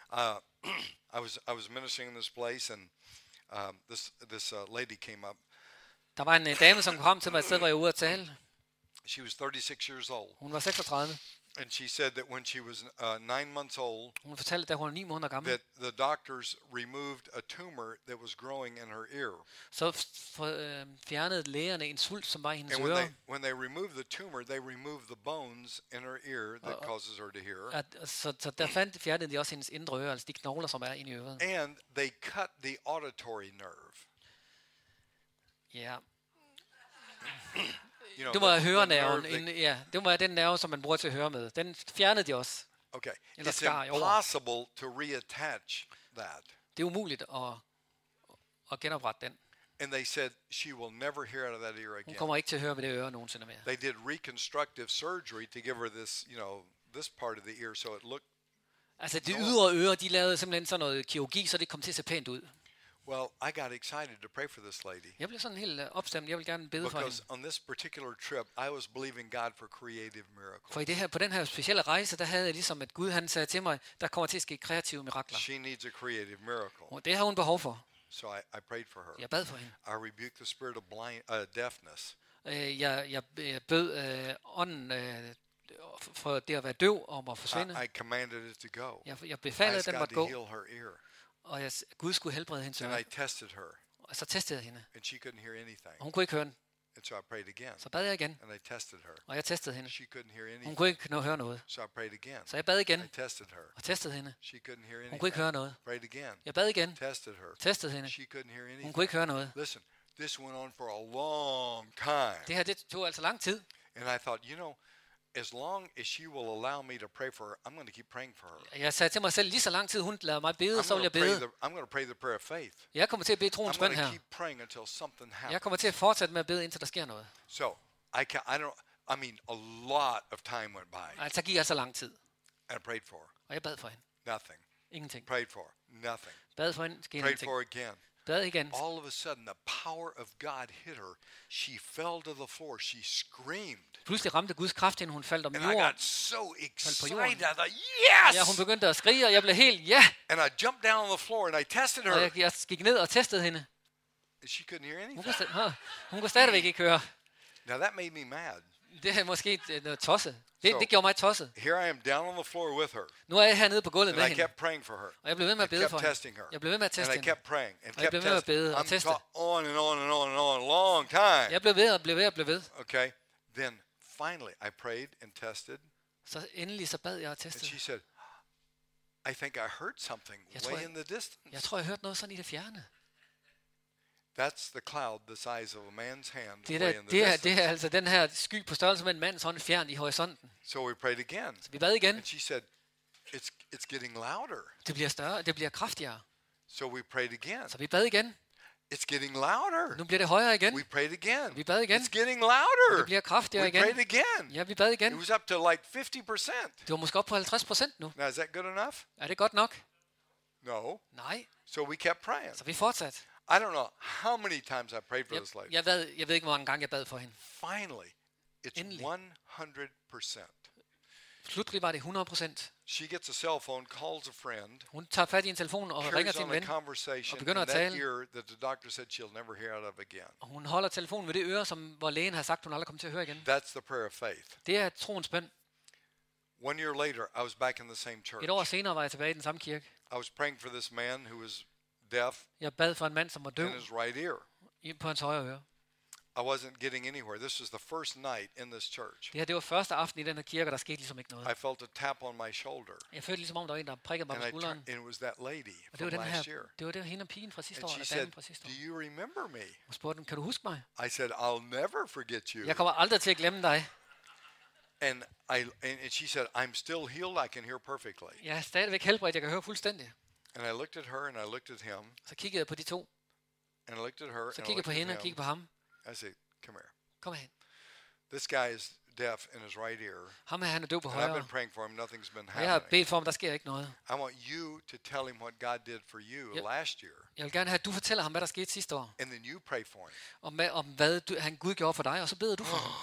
I was ministering in this place, and this lady came up. Der var en dame, som kom til mig et sted, hvor jeg var ude at tale. She was 36 years old, Hun var 36. and she said that when she was 9 months old, Hun fortalte, da hun var 9 måneder gammel, that the doctors removed a tumor that was growing in her ear. så fjernede lægerne en svulst, som var i hendes And øre. when they removed the tumor, they removed the bones in her ear that causes her to hear. Så der fjernede de også hendes indre øre, altså de knogler, som er inde i øret. And they cut the auditory nerve. Ja. You know, Det var the hørenerven. nerve Ja, det var den nerve, som man bruger til at høre med. Den fjernede de også. okay. eller It's skar i over. impossible to reattach that. Det er umuligt at genoprette den. And they said she will never hear out of that ear Hun again. kommer ikke til at høre ved det øre nogensinde mere. They did reconstructive surgery to give her this, this part of the ear so it looked. Altså det ydre øre, de lavede simpelthen sådan noget kirurgi, så det kom til at se pænt ud. Well, I got excited to pray for this lady Jeg blev sådan helt opstemt. Jeg vil gerne bede for because hende. on this particular trip, I was believing God for creative miracles. For på den her specielle rejse, der havde jeg ligesom, at Gud han sagde til mig, der kommer til at ske kreative mirakler. She needs a creative miracle. Og det har hun behov for. So I prayed for her. Jeg bad for hende. I rebuked the spirit of deafness. Jeg bød ånden for det at være døv om at forsvinde. I commanded it to go. Jeg I befalede, at asked den God måtte to gå, heal her ear. og Gud skulle helbrede hendes And øre. I tested her, Og så testede jeg hende. and she couldn't hear anything. Og hun kunne ikke høre den. And so I prayed again, Så bad jeg igen, and I tested her. og jeg testede hende. She couldn't hear Hun anything. kunne ikke høre noget. So I prayed again. Så jeg bad igen, I tested her. og testede hende. She couldn't hear Hun kunne ikke høre anything. noget. Prayed again. Jeg bad igen, Tested her. testede hende. She couldn't hear Hun anything. kunne ikke høre noget. Listen, this went on for a long time. Det her, det tog altså lang tid. And I thought, as long as she will allow me to pray for her, I'm going to keep praying for her. Jeg sagde til mig selv, lige så lang tid hun lader mig bede, så vil jeg bede. I'm going to pray the prayer of faith. Jeg kommer til at bede I'm troens bøn going to her. keep praying until something happens. Jeg kommer til at fortsætte med at bede, indtil der sker noget. So I mean, a lot of time went by. Altså, der gik altså lang tid. And I prayed for her. Og jeg bad for hende. Nothing. Ingenting. Prayed for her. Nothing. Bad for hende, skete Prayed ingenting. for her again. Bad igen. All of a sudden, the power of God hit her. She fell to the floor. She screamed. Pludselig ramte Guds kraft hende, hun faldt om And I jorden. got so excited. I jorden. thought, Ja, hun yes! begyndte at skrige, og jeg blev helt, ja! And I jumped down on the floor and I tested Og her. jeg gik ned og testede hende. And she couldn't hear Hun anything. hun kunne stadigvæk ikke høre. Now that made me mad. Det er måske noget tosset. Det Så- gjorde mig tosset. Here I am down on the floor with her. Nu er jeg hernede på gulvet med And I hende. kept praying for her. Og jeg blev ved med I at bede kept for hende. testing her. Jeg blev ved med at And teste I hende. kept praying and Og jeg kept blev ved med at testing. bede og I'm teste. on and on and on and on, long time. Jeg blev ved og blev ved og blev ved. Okay. Then finally I prayed and tested. Så endelig så bad jeg og And testede. she said, I think I heard something Jeg way tror, in the distance. Jeg tror, jeg hørte noget sådan i det fjerne. That's the cloud the size of a man's hand Det way er, in the distance. det er altså den her sky på størrelse med en mands hånd fjern i horisonten. So we prayed again. Så vi bad igen. And she said, it's getting louder. Det bliver større, det bliver kraftigere. So we prayed again. Så vi bad igen. It's getting louder. Nu bliver det højere igen. We prayed again. Vi bad igen. It's getting louder. Det bliver kraftigere We igen. prayed again. Ja, vi bad igen. It was up to like 50%. Det var måske op på 50% nu. Now, is that good enough? Er det godt nok? No. Nej. So we kept praying. Så vi fortsatte. I don't know how many times I prayed for this lady. Jeg ved ikke, hvor mange gange jeg bad for hende. Finally, it's Endelig. 100%. Slutlig var det 100%. She gets a cell phone, calls a friend, Hun tager fat i en telefon og ringer carries til en on a ven. conversation og in begynder at that tale. ear that the doctor said she'll never hear out of again. Og hun holder telefonen ved det øre, hvor lægen har sagt, hun aldrig kommer til at høre igen. That's the prayer of faith. Det er troens bøn. 1 year later, I was back in the same church. Et år senere var jeg tilbage i den samme kirke. I was praying for this man who was deaf Jeg bad for en mand, som var døv in his right ear. på hans højre øre. I wasn't getting anywhere. This was the first night in this church. Det var første aften i den her kirke, og der skete ligesom ikke noget. I felt a tap on my shoulder, Jeg følte ligesom om, der var en, der prikkede mig på and skulderen. and it was that lady Og det from var den last her, year. det var hende og pigen fra sidste And år, she eller said, damen fra sidste "Do år. you remember me?" Hun spurgte den, kan du huske mig? I said, "I'll never forget you." Jeg kommer aldrig til at glemme dig. And she said, "I'm still healed. I can hear perfectly." Jeg er stadigvæk helbredt, jeg kan høre fuldstændig. And I looked at her, and I looked at him, Så kiggede jeg på de to. and I looked at her, Så and I kiggede jeg på looked hende at og him. kiggede på ham. I said, "Come here. Kom hen. This guy is deaf in his right ear, Ham her, han er døv på and I've højre. been praying for him. Nothing's been Og jeg har happening. bedt for ham, der sker ikke noget. I want you to tell him what God did for you Yep. last year, Jeg vil gerne have, at du fortæller ham, hvad der skete sidste år. and then you pray for him." Om hvad han Gud gjorde for dig, og så beder du for ham.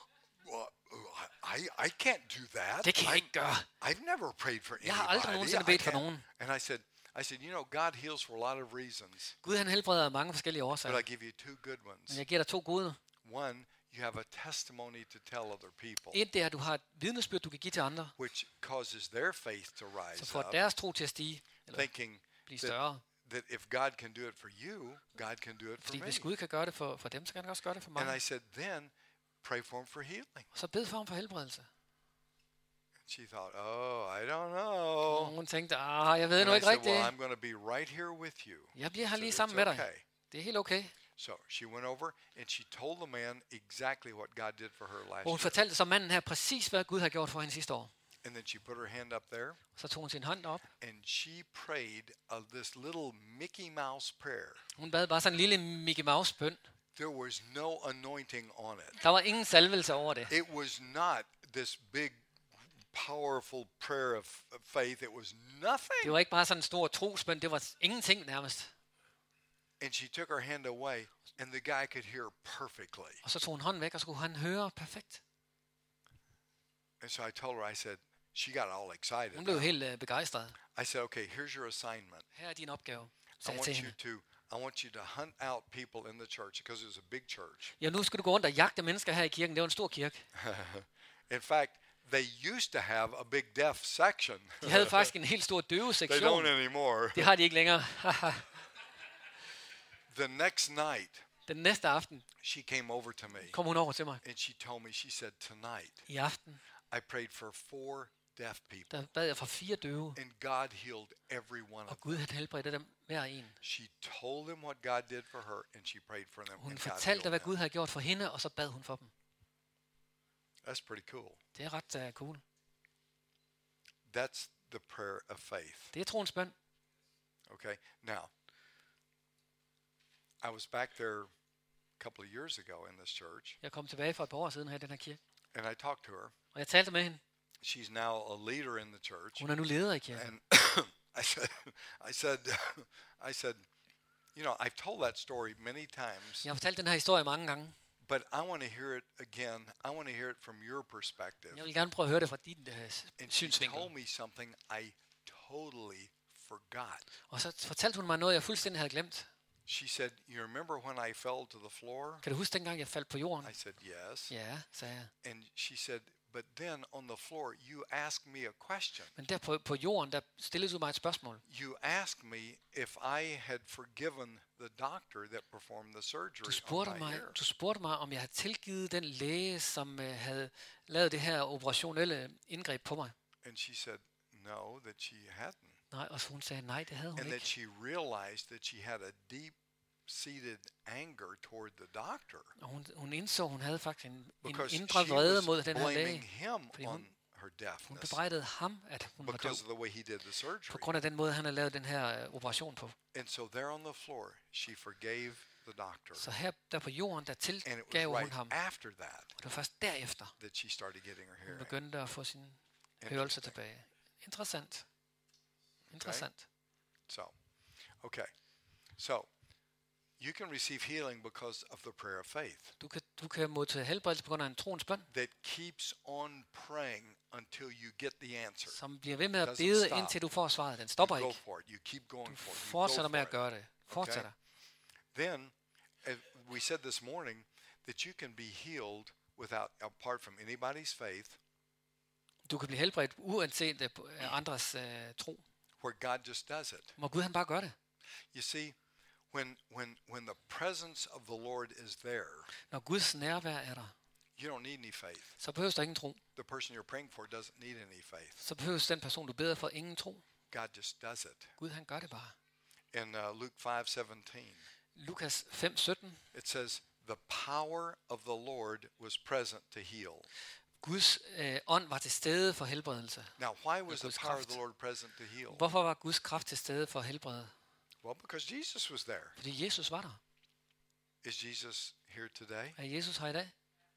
Well, I can't do that. Det kan jeg ikke gøre. I've never prayed for Jeg har aldrig anybody. nogensinde bedt for nogen. And I said, God heals for a lot of reasons, Gud han helbreder af mange forskellige but årsager. I give you two good ones. Men jeg giver dig to gode. One, you have a testimony to tell other people, Et det er, at du har et vidnesbyrd, du kan give til andre, which causes their faith to så rise får up, deres tro til at stige, eller thinking blive større. that if God can do it for you, God can do it for Fordi me. hvis Gud kan gøre det for dem, så kan han også gøre det for And I mig. said, then pray for him for healing. Og så bed for ham for helbredelse. She thought, I don't know. Og hun tænkte, jeg ved And nu I ikke said, well, rigtigt. I'm going to be right here with you. Jeg bliver her So lige it's sammen med dig. okay. Det er helt okay. So she went over and she told the man exactly what God did for her last Og hun year. fortalte så manden her præcis, hvad Gud har gjort for hende sidste år. And then she put her hand up there Så tog hun sin hånd op. and she prayed this little Mickey Mouse prayer. Hun bad bare sådan en lille Mickey Mouse bøn. There was no anointing on it. Der var ingen salvelse over det. It was not this big, powerful prayer of faith. It was Det nothing. var ikke bare sådan en stor trosbøn. Det var ingenting nærmest. And she took her hand away and the guy could hear perfectly. Og så tog hun hånden væk, og så kunne han høre perfekt. And so I told her, I said, she got all excited. Hun blev now. helt begejstret. I said, okay, here's your assignment. Her er din opgave, I sagde jeg til hende. I want you to hunt out people in the church because it was a big church. Ja, nu skal du gå rundt og jagte mennesker her i kirken. Det var en stor kirke. In fact, they used to have a big deaf section. De havde faktisk en helt stor døve They sektion. don't anymore. Det har de ikke længere. The next night, Den næste aften she came over to me kom hun over til mig. and she told me, she said, tonight I aften, I prayed for 4 deaf people der bad jeg for 4 døve. and God healed every one of Og them. Gud havde helbredt dem hver en. She told them what God did for her and she prayed for them. Hun and God fortalte, healed hvad them. Gud havde gjort for hende, og så bad hun for dem. That's pretty cool. Det er ret cool. That's the prayer of faith. Det er troens bøn. Okay, now, I was back there a couple of years ago in this church, Jeg kom tilbage for et par år siden her i den her kirke. and I talked to her. Og jeg talte med hende. She's now a leader in the church. Hun er nu leder i kirken. And I said, you know, I've told that story many times, Jeg har fortalt den her historie mange gange. but I want to hear it again. I want to hear it from your perspective. Jeg vil gerne prøve at høre det fra din And she synsvinkel. told me something I totally forgot. Og så fortalte hun mig noget, jeg fuldstændig havde glemt. She said, you remember when I fell to the floor? Kan du huske dengang, jeg faldt på jorden? I said, yes. Ja, sagde jeg. And she said, but then on the floor, you asked me a question. Men der på jorden, der stillede du mig et spørgsmål. You asked me if I had forgiven the doctor that performed the surgery on my ear. Du spurgte mig, om jeg havde tilgivet den læge, som havde lavet det her operationelle indgreb på mig. And she said, No, that she hadn't. Nej, og hun sagde, nej, det havde hun And that ikke. she realized that she had a deep-seated anger toward the doctor Og hun indså, hun havde faktisk en because indre she vrede was mod den her blaming læge. him Fordi on her Hun deafness bebrejdede ham, at hun var døv, because of the way he did the på surgery. grund af den måde, han havde lavet den her operation på. And so there on the floor, she forgave the doctor. Så her der på jorden, der And it was tilgav hun right ham. after that Og det var først derefter, that she started getting her hun hearing. begyndte at få sin hørelse Interesting. tilbage. Interessant. Interessant. Okay. So, you can receive healing because of the prayer of faith Du kan modtage helbredelse på grund af en troens bøn, that keeps on praying until you get the answer. som bliver ved med at Doesn't bede, stop. indtil du får svaret. Den stopper You go ikke. for it. You keep going Du for it. You go fortsætter med for at it. gøre det. Fortsætter. Then, as we said this morning, that you can be healed without, apart from anybody's faith, Du kan blive helbredt uanset andres tro. where God just does it. Må Gud han bare gøre det. You see, when the presence of the Lord is there, Når Guds nærvær er der, you don't need any faith. så behøves der ingen tro. The person you're praying for doesn't need any faith. Så behøves den person, du beder for, ingen tro. God just does it. Gud han gør det bare. In Luke 5:17, Lukas 5:17. it says, "The power of the Lord was present to heal." Guds ånd var til stede for helbredelse. Now, why was the Guds power of kraft. the Lord present to heal? Hvorfor var Guds kraft til stede for at helbrede? Well, because Jesus was there. Fordi Jesus var der. Is Jesus here today? Er Jesus her i dag?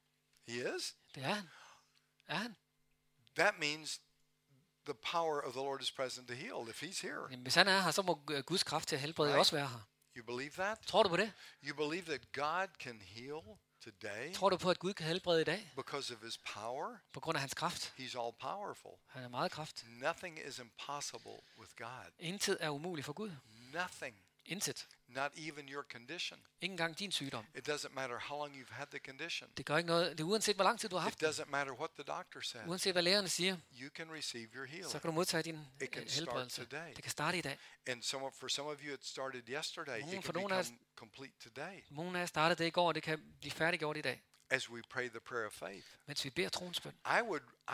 He is. Det er han. Er han? That means the power of the Lord is present to heal if he's here. Jamen, hvis han er her, så må Guds kraft til at helbrede Right. også være her. You believe that? Tror du på det? You believe that God can heal today Tror du på, at Gud kan helbrede i dag? because of his power? På grund af hans kraft. He's all powerful. Han er meget kraft. Nothing is impossible with God. Intet er umuligt for Gud. Nothing. Intet. Not even your condition. Ikke engang din sygdom. It doesn't matter how long you've had the condition. Det gør ikke noget. Det er uanset, hvor lang tid du har haft It det. doesn't matter what the doctor says. Uanset hvad lægerne siger, You can receive your så healing. kan du modtage din It can start helbredelse. today. Det kan starte i dag. And for some of you, it started yesterday. It For can nogle af os- become complete today Nogle af jer startede det i går, og det kan blive færdiggjort i dag, as we pray the prayer of faith. mens vi beder troens bøn. I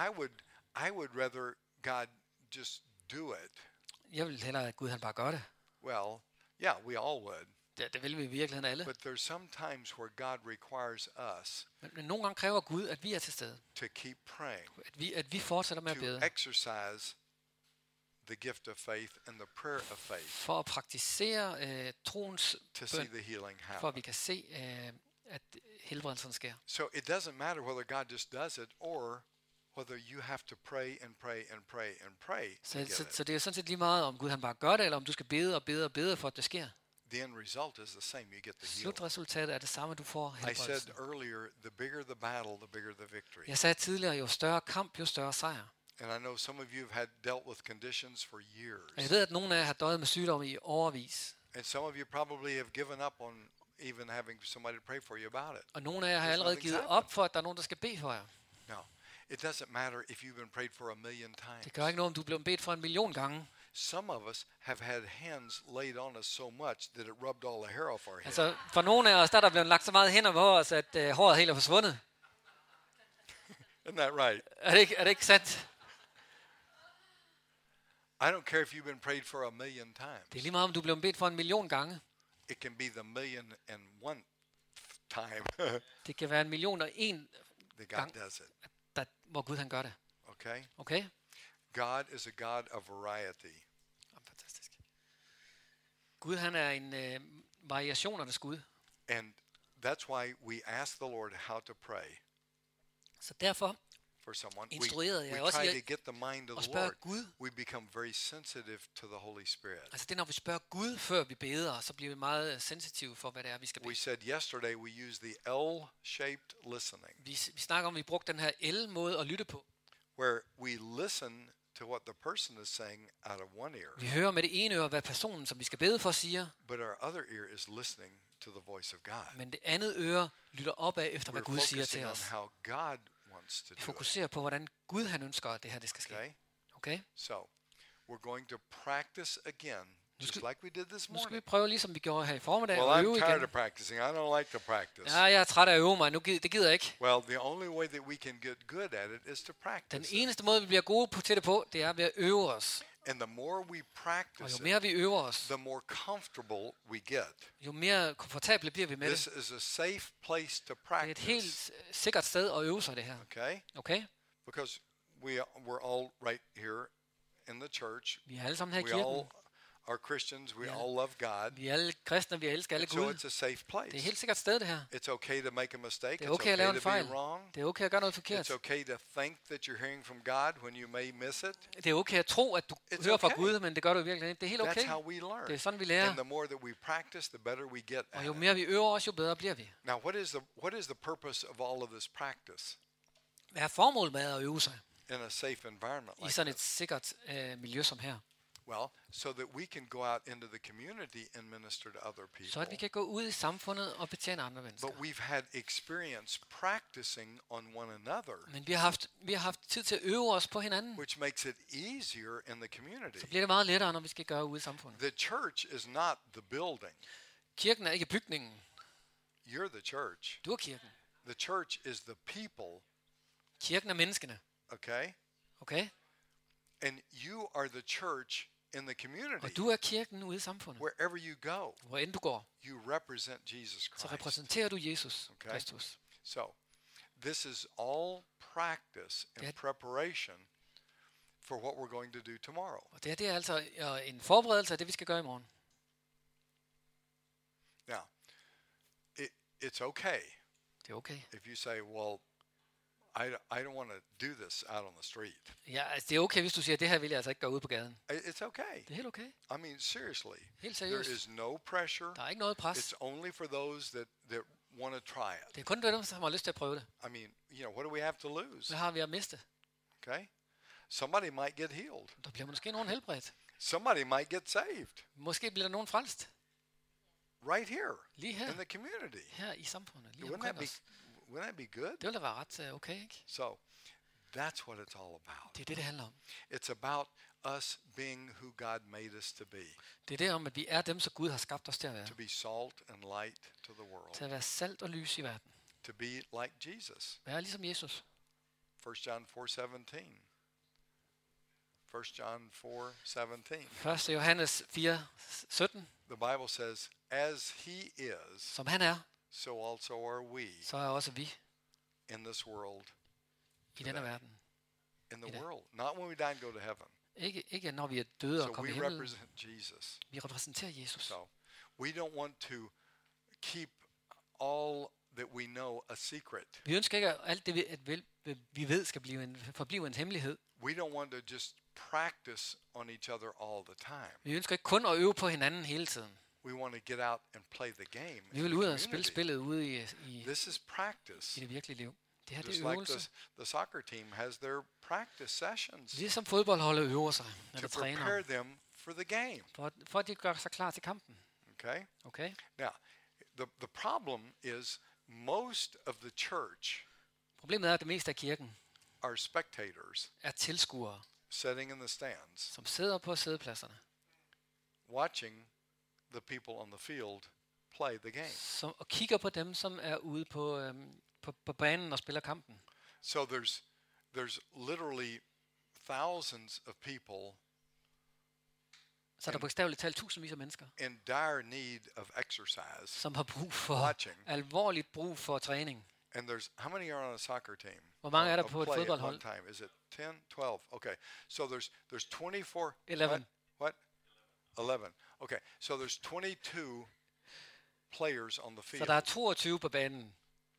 would rather God just do it. Jeg vil hellere, at Gud han bare gør det. Well, yeah, we all would. Det vil vi i virkeligheden alle. But there's some times where God requires us Men nogle gange kræver Gud, at vi er til stede. to keep praying, At vi fortsætter med at to bede. exercise the gift of faith and the prayer of faith For at praktisere troens to see bøn, the healing for at happen. vi kan se, at helbredelsen sker. So it doesn't matter whether God just does it or whether you have to pray and pray and pray and pray to Så, get så, it. så det er sådan set lige meget, om Gud han bare gør det, eller om du skal bede og bede og bede, for at det sker. The end result is the same. You get the healing. Slutresultatet er det samme, du får I said helbredelsen. earlier, the bigger the battle, the bigger the victory. Jeg sagde tidligere, jo større kamp, jo større sejr. And I know some of you have had dealt with conditions for Og jeg years. ved, at nogle af jer har døjet med sygdomme i årevis. And some of you probably have given up on even having somebody to pray for you about it. Og nogle af jer har There's allerede nothing's givet happened. op for, at der er nogen, der skal bede for jer. No, it doesn't matter if you've been prayed for 1,000,000 times. Det gør ikke noget, om du er blevet bedt for 1.000.000 gange. Some of us have had hands laid on us so much that it rubbed all the hair off our head. Altså, for nogle af os, der er der blevet lagt så meget hænder på os, at håret helt er forsvundet. Isn't that right? Er det ikke sandt? I don't care if you've been prayed for 1,000,000 times. Det er lige meget, om du er blevet bedt for 1.000.000 gange. It can be the 1,000,001 time Det kan være 1.000.001, that God Gang. does it. hvor Gud han gør det. Okay? Okay? God is a God of variety. Fantastisk. Gud han er en variationernes Gud. And that's why we ask the Lord how to pray Så derfor for someone. instruerede jeg We også try i to get the mind of at the spørge Lord. Gud. We become very sensitive to the Holy Spirit. Altså det er, når vi spørger Gud, før vi beder, så bliver vi meget sensitive for, hvad det er, vi skal We bede. said yesterday we use the L-shaped listening, Vi snakker om, at vi brugte den her L-måde at lytte på. where we listen to what the person is saying out of one ear, Vi hører med det ene øre, hvad personen, som vi skal bede for, siger, but our other ear is listening to the voice of God. men det andet øre lytter opad efter, hvad We're Gud siger til focusing on os. how God wants to Vi do it. fokuserer på, hvordan Gud han ønsker, at det her det skal ske. Okay? Okay? So, we're going to practice again just like we did this Nu skal morning. vi prøve, ligesom vi gjorde her i formiddag, Well, at I'm øve tired igen. of practicing. I don't like to practice. Ja, jeg er træt af at øve mig. Det gider jeg ikke. Well, the only way that we can get good at it is to Den practice it. eneste måde, vi bliver gode til det på, det er ved at øve os. And the more we Og practice jo it, mere vi øver os, the more comfortable we get. jo mere komfortable bliver vi med This det. is a safe place to Det er et practice. helt sikkert sted at øve sig det her. Okay? Okay? Because we're all right here in the church. Vi er alle sammen her i We all kirken. are Christians. We Ja. all love God. Vi er alle kristne, vi elsker alle So Gud. it's a safe Det er et place. helt sikkert sted, det her. It's okay to make a mistake. Det er It's okay at lave okay en to be fejl. wrong. Det er okay at gøre noget forkert. It's okay to think that you're hearing from God when you may miss it. Det er okay at tro, at du It's hører fra okay. Gud, men det gør du virkelig ikke. Det er helt That's okay. how we learn. Det er sådan, vi lærer. And the more that we practice, the better we get Og at jo it. mere vi øver os, jo bedre bliver vi. Now, what is the purpose of all of this practice Hvad er formålet med at øve sig in a safe environment i like sådan et this? sikkert miljø som her? Well, so that we can go out into the community and minister to other Så at vi people. kan gå ud i samfundet og betjene andre mennesker. But we've had experience practicing on one another, Men vi har haft tid til at øve os på hinanden. which makes it easier in the community. Så bliver det meget lettere, når vi skal gøre ude i samfundet. The church is not the building. Kirken er ikke bygningen. You're the church. Du er kirken. The church is the people, Kirken er menneskene. okay? Okay? And you are the church in the community. Og du er kirken ude i samfundet. Wherever you go, Hvor end du går, you represent Jesus så Christ. repræsenterer du Jesus Okay. Kristus. So, this is all practice and That- preparation for what we're going to do tomorrow. Og det er altså en forberedelse af det, vi skal gøre i morgen. Now, it's okay Det er okay. if you say, well, I don't want to do this out on the street. Ja, altså det er okay, hvis du siger, at det her vil jeg altså ikke gøre ude på gaden. It's okay. Det er helt okay. I mean, seriously, Helt there seriøst. is no pressure. Der er ikke noget pres. It's only for those that want to try it. Det er kun dem, som har lyst til at prøve det. I mean, what do we have to lose? Hvad har vi at miste? Okay? Somebody might get healed. Der bliver måske nogen helbredt. Somebody might get saved Måske bliver der nogen frelst. right here Lige in her. the community. Her i samfundet. Lige Wouldn't that omkring be os. wouldn't that be good? Det vil da være ret okay, ikke? So, that's what it's all about. Det er det handler om. It's about us being who God made us to be, Det er det om, at vi er dem, som Gud har skabt os til at være. to be salt and light to the world, Til at være salt og lys i verden. to be like Jesus. Være ligesom Jesus. 1 John 4:17. 1 John 4:17. 1. Johannes 4:17. The Bible says, "As he is, Som han er, so also are we så er også vi in this world." i denne verden. In the In a- world, not when we die and go to heaven. Ikke når vi er døde So og kommer we i himlen. represent Jesus. Vi repræsenterer Jesus. So we don't want to keep all that we know a secret. Vi ønsker ikke, at alt det, vi ved, skal forblive en hemmelighed. We don't want to just practice on each other all the time. Vi ønsker ikke kun at øve på hinanden hele tiden. We want to get out and play the game. Vi in vil the ud og spille community. spillet ude i This is practice. det virkelige liv. Det her det Just er like øvelse. the soccer team has their practice sessions Ligesom fodboldholdet øver sig, når to de træner. prepare them for the game. For at de gør sig klar til kampen. Okay? Okay? Now, the problem is most of the church Problemet er, at det meste af kirken are spectators er tilskuere, sitting in the stands, som sidder på sædepladserne watching the people on the field play the game. og kigger på dem, som er ude på banen og spiller kampen. So there's literally thousands of people Så er der bogstaveligt talt tusindvis af mennesker, in dire need of exercise som har brug for, watching. alvorligt brug for træning. And there's how many are on a soccer team? Hvor mange er der Of på et play at fodboldhold? one time? Is it 10, 12? Okay. So there's 24 11. What? 11. Okay. So there's 22 players on the Så field der er 22 på banen,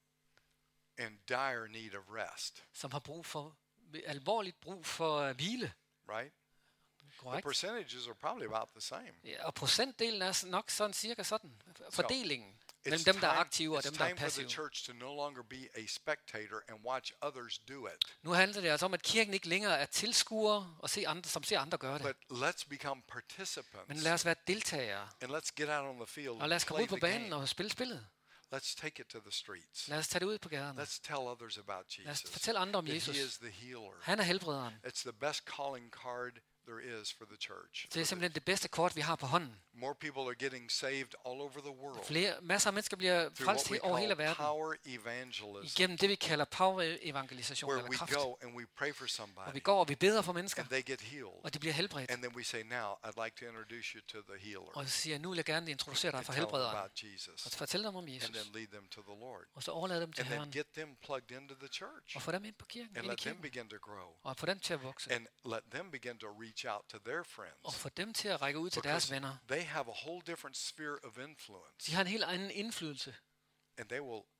in dire need of rest, som har alvorligt brug for hvile. right? The Korrekt? percentages are probably about the same. Ja, og procentdelen er nok sådan cirka sådan. Fordelingen mellem It's dem, der er aktive og it's dem, der er time for the passive. church to no longer be a spectator and watch others do it, Nu handler det altså om, at kirken ikke længere er tilskuere og som ser andre gøre det. but let's become participants Men lad os være deltagere, and let's get out on the field og lad os komme play ud på the banen game. og spille spillet. Let's take it to the streets. Lad os tage det ud på gaderne. Let's tell others about Lad os Jesus. fortælle andre om That Jesus. he is the healer. Han er helbrederen. It's the best calling card there is for the church. Det er simpelthen det bedste kort, vi har på hånden. More people are getting saved all over the world Masser af mennesker bliver through what frelst we over hele call verden. power evangelism, Igennem det, vi kalder power-evangelisation where eller we kraft. go and we pray for Og somebody, vi går og vi beder for mennesker, and they get healed. og de bliver helbredt. And then we say, now I'd like to introduce you to the healer Og så siger jeg, nu vil jeg gerne introducere dig and for tell them helbrederen. about Jesus, Og fortælle dem om and Jesus. then lead them to the Lord, Og så overlade dem til and then Herren. get them plugged into the church, Og få dem ind på kirken, and ind i let them kirken. begin to grow, Og få dem til at vokse. and let them begin to reach out to their Og friends, få dem til at række ud til deres because venner. they have a whole different sphere of influence, De har en helt anden indflydelse. and they will.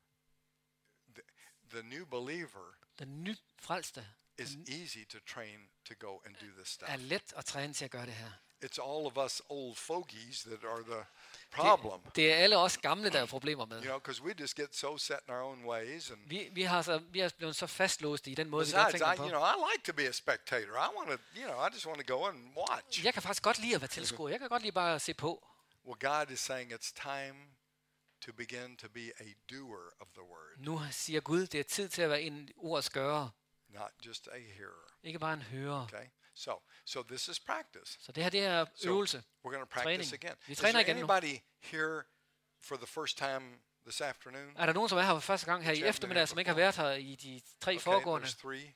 The new believer Den nyfrelste is easy to train to go and do this stuff. er let at træne til at gøre det her. It's all of us old fogies that are the problem. Det er alle os gamle, der er problemer med. You know, because we just get so set in our own ways, and Vi er blevet så fastlåst i den måde, vi gør besides, tingene på. I like to be a spectator. I want to, I just want to go and watch. Jeg kan faktisk godt lide at være tilskuer. Jeg kan godt lide bare at se på. Well, God is saying it's time to begin to be a doer of the word, Nu siger Gud, det er tid til at være en ords gører. not just a hearer. Ikke bare en hører. Okay, so this is practice. Så det her, det er So øvelse. we're going to practice Træning. again. Vi Is træner there igen nu. anybody here for the first time this afternoon? Er der nogen, som er her for første gang her i eftermiddag, som ikke har været her i de 3 foregående? There's 3.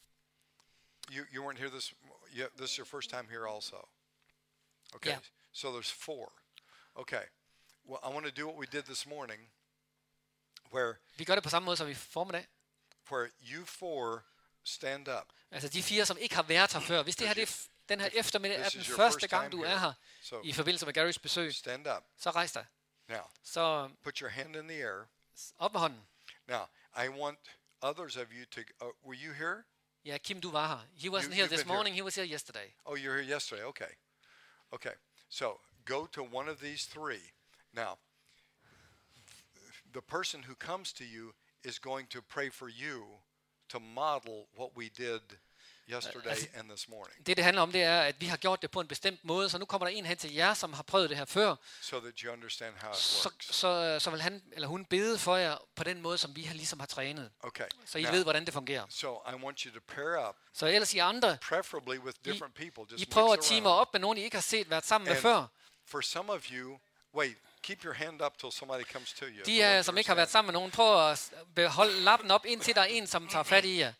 You weren't here this. Yeah, this is your first time here also. Okay, Yeah. so there's 4. Okay, well, I want to do what we did this morning, where Vi gør det på samme måde som i formiddag. you 4 stand up. Altså de 4, som ikke har været her før. Hvis det her, den her eftermiddag er this den is your første first gang, time du here. er her So i forbindelse med Garys besøg, stand up så rejs dig. now. Så Put your hand in the air. op med hånden. Now, I want others of you to. Were you here? Ja, Kim, du var her. He wasn't You've here this been here. morning, he was here yesterday. Oh, you were here yesterday. Okay. So go to one of these 3. Now, the person who comes to you is going to pray for you to model what we did yesterday and this morning, Det handler om, det er, at vi har gjort det på en bestemt måde, så nu kommer der en hen til jer, som har prøvet det her før, so that you understand how it så, works. så vil han eller hun bede for jer på den måde, som vi ligesom har trænet. Okay. Så I Now, ved, hvordan det fungerer. so I want you to pair up, Så ellers I andre, preferably with different people. Just I prøver at mix teame around. op med nogen, I ikke har set været sammen med And før. for some of you, wait, keep your hand up till somebody comes to you. De her, som ikke har været sammen med nogen, prøv at beholde lappen op, indtil der er en, som tager fat i jer.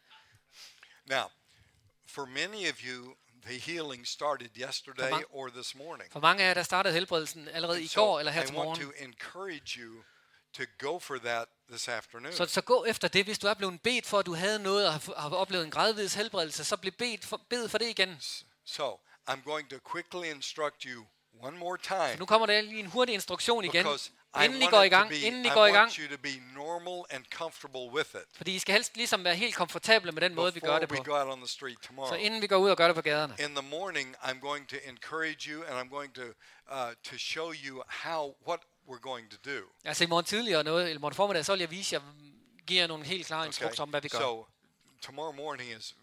Now, for many of you, the healing started yesterday or this morning. For mange af jer, der startede helbredelsen allerede i So går eller her I til want morgen. to encourage you to go for that this afternoon. Så gå efter det. Hvis du er blevet bedt for, at du havde noget og har oplevet en gradvis helbredelse, så bed for det igen. So I'm going to quickly instruct you one more time. Nu kommer der lige en hurtig instruktion igen, Because I inden I går i gang. I want you to be normal and comfortable with it Fordi I skal helst ligesom være helt komfortable med den måde, vi gør before det we på. go out on the street Så tomorrow. inden vi går ud og gør det på gaderne. In the morning, I'm going to encourage you, and I'm going to show you what we're going to do. Altså i morgen tidligere eller morgen formiddag, så vil jeg vise jer, give jer nogle helt klare instrukser om, hvad vi gør. So tomorrow morning is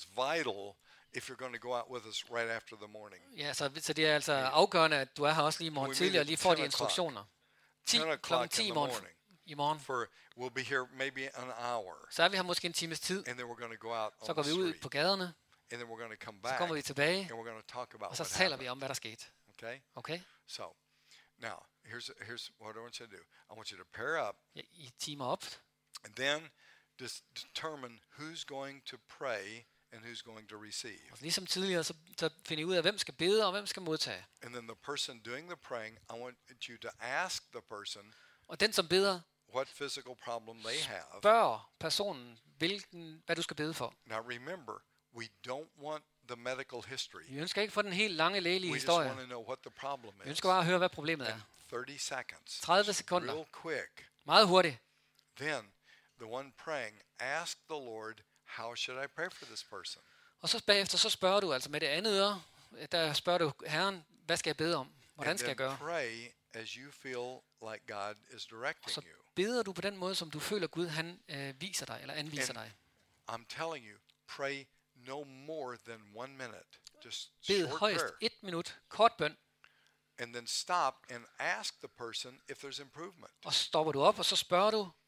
vital if you're going to go out with us right after the morning. Ja, så det er altså afgørende, at du er her også lige i morgen We tidligere og meet lige at får 10 de instruktioner. 10 10 klokken o'clock 10 in i the morgen. morning. I morgen. We'll be here maybe an hour, Så er vi her måske en times tid. and then we're going to go out Så on går the vi ud street, på gaderne. and then we're going to come Så back, kommer vi tilbage. and we're going to talk about Og så what taler vi happened. om, hvad der skete. Okay? Okay? So now here's what I want you to do. I want you to pair up, Ja, I timer op. and then just determine who's going to pray and who's going to receive. Og ligesom tidligere, så finder I ud af, hvem skal bede og hvem skal modtage. And then the person doing the praying, I want you to ask the person Og den, som beder, what physical problem they have. spørg personen, hvad du skal bede for. Now remember, we don't want the medical history. Vi ønsker ikke for den helt lange lægelige We just historie. want to know what the problem Vi is. ønsker bare at høre, hvad problemet er. In 30 seconds. 30 sekunder. Real quick. Meget hurtigt. Then the one praying, ask the Lord, how should I pray for this person? Og så bagefter, så spørger du altså med det andet øre, der spørger du Herren, hvad skal jeg bede om? Hvordan And skal jeg then gøre? pray as you feel like God is Så directing you. beder du på den måde, som du føler Gud han viser dig, eller anviser dig. I'm telling you, pray no more than 1 minute. Just Bed short højst prayer. 1 minut, kort bøn, And then stop and ask the person if there's improvement. og stopper du op, og så spørger du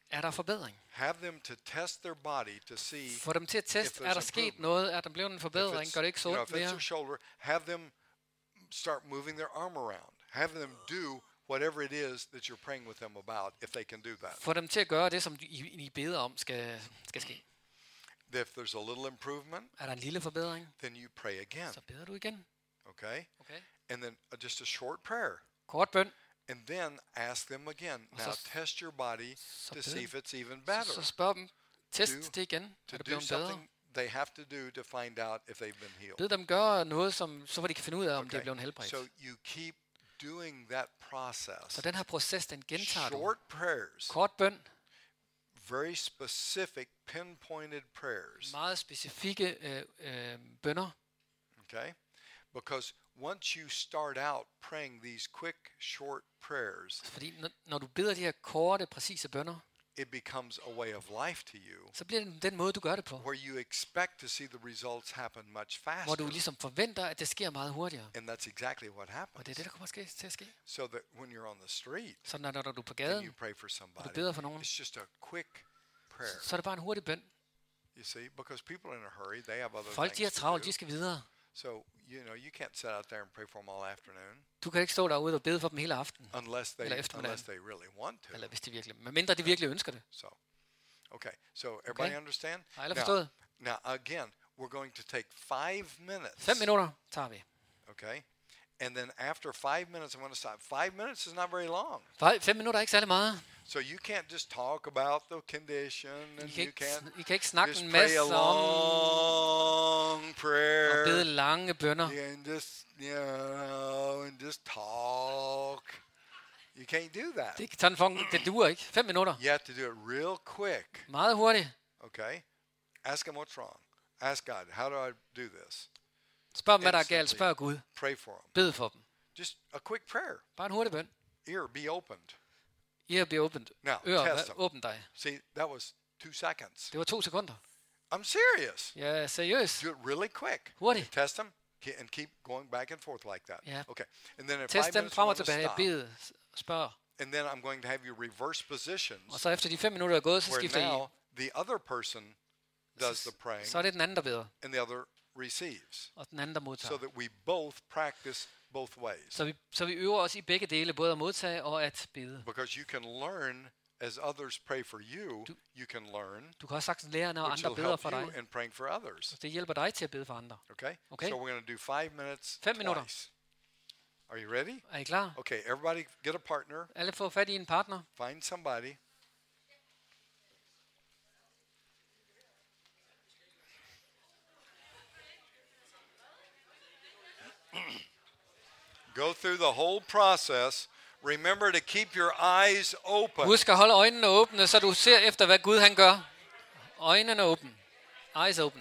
Er der forbedring? Have them to test their body to see Få dem til at teste, er der sket noget? Er der blevet en forbedring? Gør det ikke så ondt if it's mere? their shoulder, have them start moving their arm around. Have them do whatever it is that you're praying with them about, if they can do that. Få dem til at gøre det, som I beder om skal ske. If there's a little improvement, Er der en lille forbedring, then you pray again. så beder du igen. Okay? Okay. And then just a short prayer. Kort bøn. And then ask them again. Now test your body to see if it's even Så better. spørg dem. Test det igen. To Er det do blevet bedre? something they have to do to find out if they've been healed. Bed dem gøre noget, så hvor de kan finde ud af, om det er blevet helbredt. So you keep doing that process. Så den her proces, den gentager du. Short prayers, Kort bøn. very specific, pinpointed prayers. Meget specifikke bønner. Okay? Because once you start out praying these quick, short prayers, Fordi når du beder de her korte, præcise bønner, it becomes a way of life to you, så bliver det den måde, du gør det på. where you expect to see the results happen much Hvor faster. du ligesom forventer, at det sker meget hurtigere. And that's exactly what Og happens. det er det, der kommer til at ske. So that when you're on the street Så når du er på and gaden, you pray for og du somebody, beder for nogen, it's just a quick prayer. så er det bare en hurtig bøn. You see, because people are in a hurry, they have other Folk, de har things to travlt, do. de skal videre. So, you can't sit out there and pray for them all afternoon Du kan ikke stå derude og bede for dem hele aftenen. unless Eller eftermiddagen. they really want to. Eller hvis de virkelig, medmindre de virkelig ønsker det. So, okay. So everybody Okay. understand? Har alle forstået? Now again, we're going to take 5 minutes. 5 minutter tager vi. Okay. And then after 5 minutes, I'm going to stop. 5 minutes is not very long. 5 minutter er ikke særlig meget. So you can't just talk about the condition, and I you can't kan ikke snakke just en pray masse a om long at prayer. bede lange bønner. And just, and just talk. You can't do that. Det, sådan det duer ikke. 5 minutter. You have to do it real quick. Meget hurtigt. Okay? Ask him what's wrong. Ask God, how do I do this? Spørg dem, hvad der er galt. Spørg Gud. Pray for them. Bed for dem. Just a quick prayer. Bare en hurtig bøn. Ear, be opened. Ear bliver åbent. Now, Ør, test them. åbn dig. See, that was 2 seconds. Det var 2 sekunder. I'm serious. Ja, seriøst. Do it really quick. Hurtigt. Test them and keep going back and forth like that. Ja. Okay. And then at 5 Test dem minutes, frem I'm og going to tilbage. stop. Bed. Spørg. And then I'm going to have you reverse positions, Og så efter de 5 minutter er gået, så where skifter I. now the other person does the praying Så er det den anden, der beder. and the other receives, Og den anden, der so modtager. that we both practice both ways. Så vi øver os i begge dele, både at modtage og at bede. Because you can learn as others pray for you, you can learn, Du kan også sagtens lære, når which andre will beder help for you dig. in praying for others. Det hjælper dig til at bede for andre. Okay? Okay. So we're going to do 5 minutes 5 minutter. twice. Are you ready? Er I klar? Okay, everybody get a partner. Alle får fat i en partner. Find somebody. Go through the whole process. Remember to keep your eyes open. Husk at holde øjnene åbne, så du ser efter, hvad Gud han gør. Øjnene åbne. Eyes open.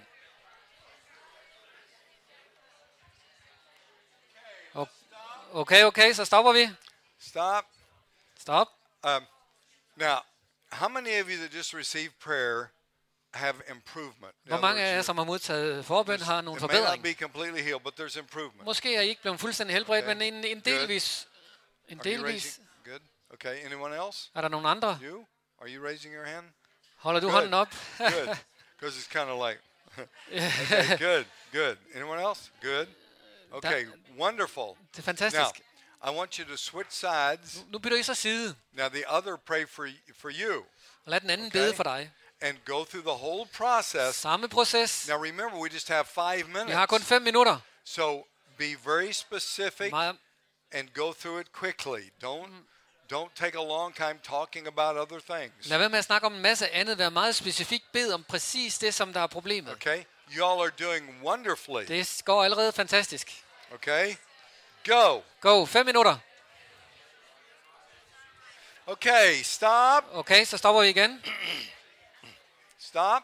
Okay, så stopper vi. Stop. Stop. Now, how many of you that just received prayer have improvement? In Hvor other mange af jer, words, som har modtaget forbøn, har nogle it may not forbedring? be completely healed, but there's improvement. Måske er I ikke blevet fuldstændig helbredt, Okay. men en delvis. En Are you delvis. raising? Good. Okay. Anyone else? Er der nogen andre? You? Are you raising your hand? Holder du Good. hånden op? Good. Because it's kind of like. Okay. Good. Good. Anyone else? Good. Okay. Wonderful. Det er Now, fantastisk. I want you to switch sides. Nu bytter I så side. Now, the other pray for you Og lad den anden Okay. bede for dig. and go through the whole process. Samme proces. Now, remember, we just have 5 Vi har minutes. kun 5 minutter. So be very specific Meget, and go through it quickly. Don't take a long time talking about other things. lad være med at snakke om en masse andet. Vær meget specifik. Bed om præcis det, som der er problemet. Okay? You all are doing wonderfully. Det går allerede fantastisk. Okay? Go. Go. 5 minutter. Okay, stop. Okay, så stopper vi igen. Stop.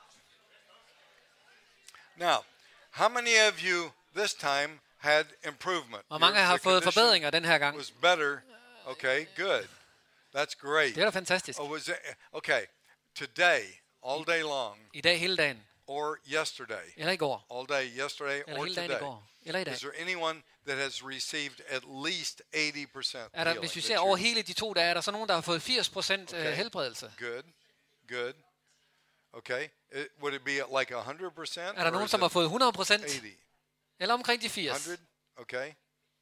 Now, how many of you this time had improvement? Hvor mange har The fået condition forbedringer den her gang? was better. Okay, good. That's great. Det er da fantastisk. Oh, was it, okay, today, all day long, I dag hele dagen. or yesterday, Eller i går. all day yesterday, Eller or hele dagen i today. går. Eller i dag. Is there anyone that has received at least 80% Er der, healing? hvis vi that ser you- over hele de 2 dage, er der så nogen, der har fået 80% Okay. helbredelse. Good. Good. Okay. Would it be at like 100%? Er der nogen, som har fået 100%? 80? Eller omkring de 80? 100? Okay.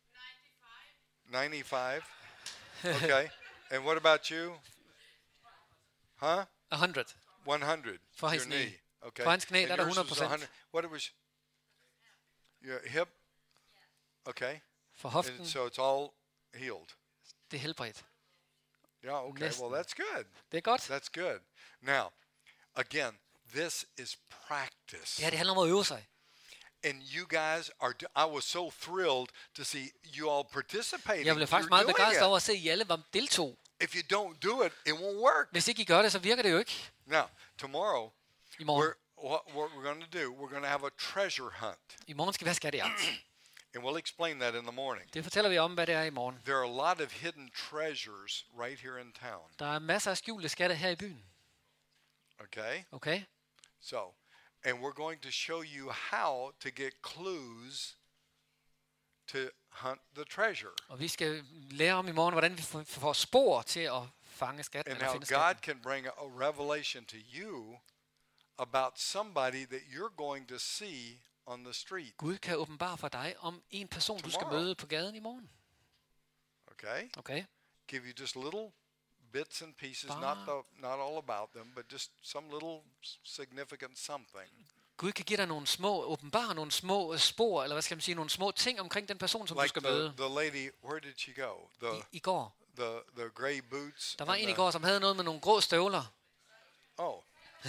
95? Okay. And what about you? Huh? 100. 100. For hans Your knæ. knee. Okay. For hans knæ, And der er der yours was 100%. 100. What it was? Your hip? Okay. For hoften, So it's all healed. det er helbredt. Yeah, okay. Næsten. Well, that's good. Det er godt. That's good. Now, again, this is practice. Det her, det handler om at øve sig. And you guys are, I was so thrilled to see you all participating. Jeg blev faktisk You're meget doing begejstret over it. at se, at I alle var deltog. If you don't do it, it won't work. Hvis ikke I gør det, så virker det jo ikke. Now, tomorrow, I morgen, what we're going to do, we're going to have a treasure hunt. I morgen skal vi have skattejagt. And we'll explain that in the morning. Det fortæller vi om, hvad det er i morgen. There are a lot of hidden treasures right here in town. Der er masser af skjulte skatte her i byen. Okay? Okay? So, and we're going to show you how to get clues to hunt the treasure. Og vi skal lære om i morgen, hvordan vi får spor til at fange skatten And eller how finde God skatten. can bring a revelation to you about somebody that you're going to see on the street. Gud kan åbenbare for dig om en person, du skal Tomorrow. møde på gaden i morgen. Okay? Okay? Give you just little bits and pieces, Bare- not all about them, but just some little significant something. Gud kan give dig nogle små, åbenbare nogle små spor, eller hvad skal man sige, nogle små ting omkring den person, som du Like skal møde. the lady, where did she go? I går. The gray boots. Der var and en i the- går, som havde noget med nogle grå støvler. Oh.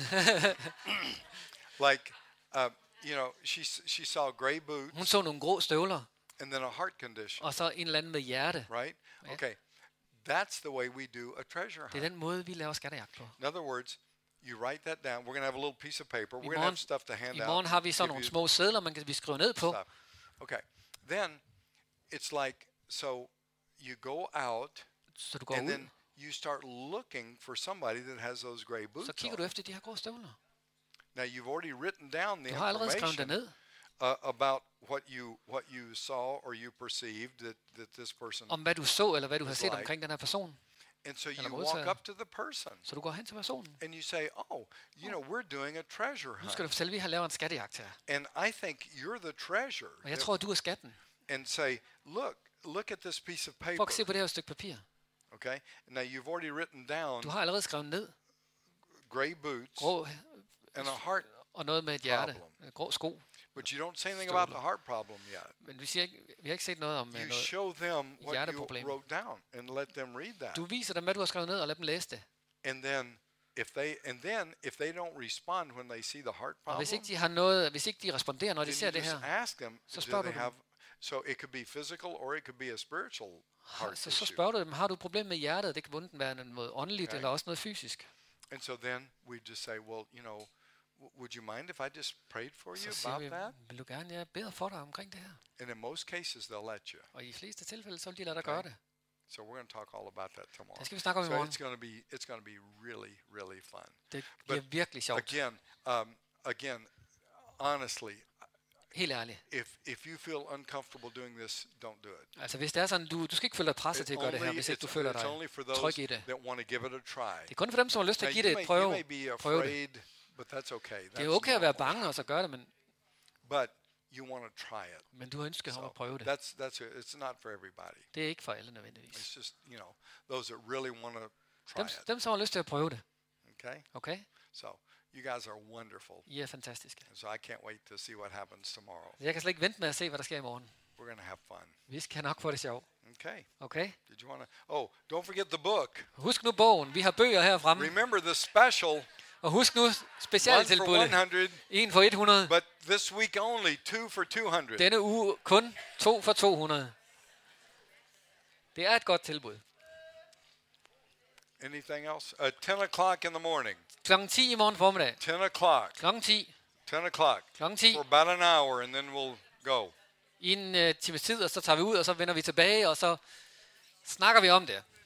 Like, you know, she saw gray boots Hun så nogle grå støvler, and then a heart condition, og så en eller anden med hjerte. right? Yeah. Okay. That's the way we do a treasure Det er hunt. den måde, vi laver skattejagt på. In other words, you write that down. We're going to have a little piece of paper. We're I going to have morgen, stuff to hand I out. morgen har vi så give nogle you små sedler, vi skrive ned på. stuff. Okay. Then it's like, so you go out Så du går and ud, then you start looking for somebody that has those gray boots så kigger on. du efter de her grå støvler. Now you've already written down the Du har allerede skrevet det information ned, about what you saw or you perceived that this person. om hvad du så, eller hvad du har It's set like- omkring den her person. And so eller you modtaget. walk up to the person Så du går hen til personen. and you say, "Oh, you know, we're doing a treasure Nu skal hunt, du fortælle, at vi har lavet en skattejagt her. and I think you're the treasure." Og jeg tror, at du er skatten. And say, "Look at this piece of Prøv paper." at se på det her stykke papir. Okay. Now you've already written down Du har allerede skrevet ned, gray boots grå and a heart, og noget med et hjerte. Problem. Grå sko. but you don't say anything about the heart problem yet. Men vi har ikke set noget om You noget. show them what you hjerteproblem. wrote down and let them read that. Du viser dem, hvad du har skrevet ned, og lad dem læse det. And then if they don't respond when they see the heart Og problem, hvis ikke de responderer, når de ser then det you just her, ask them, så do spørger they du have, so it could be physical or it could be a spiritual heart så issue. spørger du dem, har du et problem med hjertet? Det kan enten være noget åndeligt, Okay. eller også noget fysisk. And so then we just say, well, you know, would you mind if I just prayed for Så you siger about vi, that? vil du gerne, jeg beder for dig omkring det her. And in most cases, they'll let you. Og i de fleste tilfælde, så vil de lade dig gøre det. So we're going to talk all about that tomorrow. Det skal vi snakke om i So morgen. it's going to be really, really fun. Det bliver virkelig sjovt. Again, honestly, Helt ærligt. if you feel uncomfortable doing this, don't do it. Altså hvis det er sådan, du skal ikke føle dig presset til at gøre det her, hvis ikke du føler It's only dig for tryg those i det. that want to give it a try. Det er kun for dem, som har lyst til Now, at give det et you may be prøve det. afraid, but that's okay. Det er That's okay at være normal. bange og så gøre det, But you want to try it. men du har ønsket om So at prøve det. it's not for everybody. Det er ikke for alle nødvendigvis. It's just, you know, those that really want to try it. Dem, som har lyst til at prøve det. Okay? Okay? So you guys are wonderful. I er fantastiske. And so I can't wait to see what happens tomorrow. Jeg kan slet ikke vente med at se, hvad der sker i morgen. We're going to have fun. Vi skal nok få det sjovt. Okay. Okay? Did you want to? Oh, don't forget the book. Husk nu bogen. Vi har bøger her fremme. Remember the special, Og husk nu one for specialtilbuddet. 100, En for 100. but this week only 2 for 200. Denne uge kun 2 for 200. Det er et godt tilbud. Anything else? 10 o'clock in the morning. Klokken 10 i morgen formiddag. 10 o'clock. Klokken 10. 10 o'clock. Klokken 10. For about an hour, and then we'll go. I en times tid, og så tager vi ud, og så vender vi tilbage, og så snakker vi om det.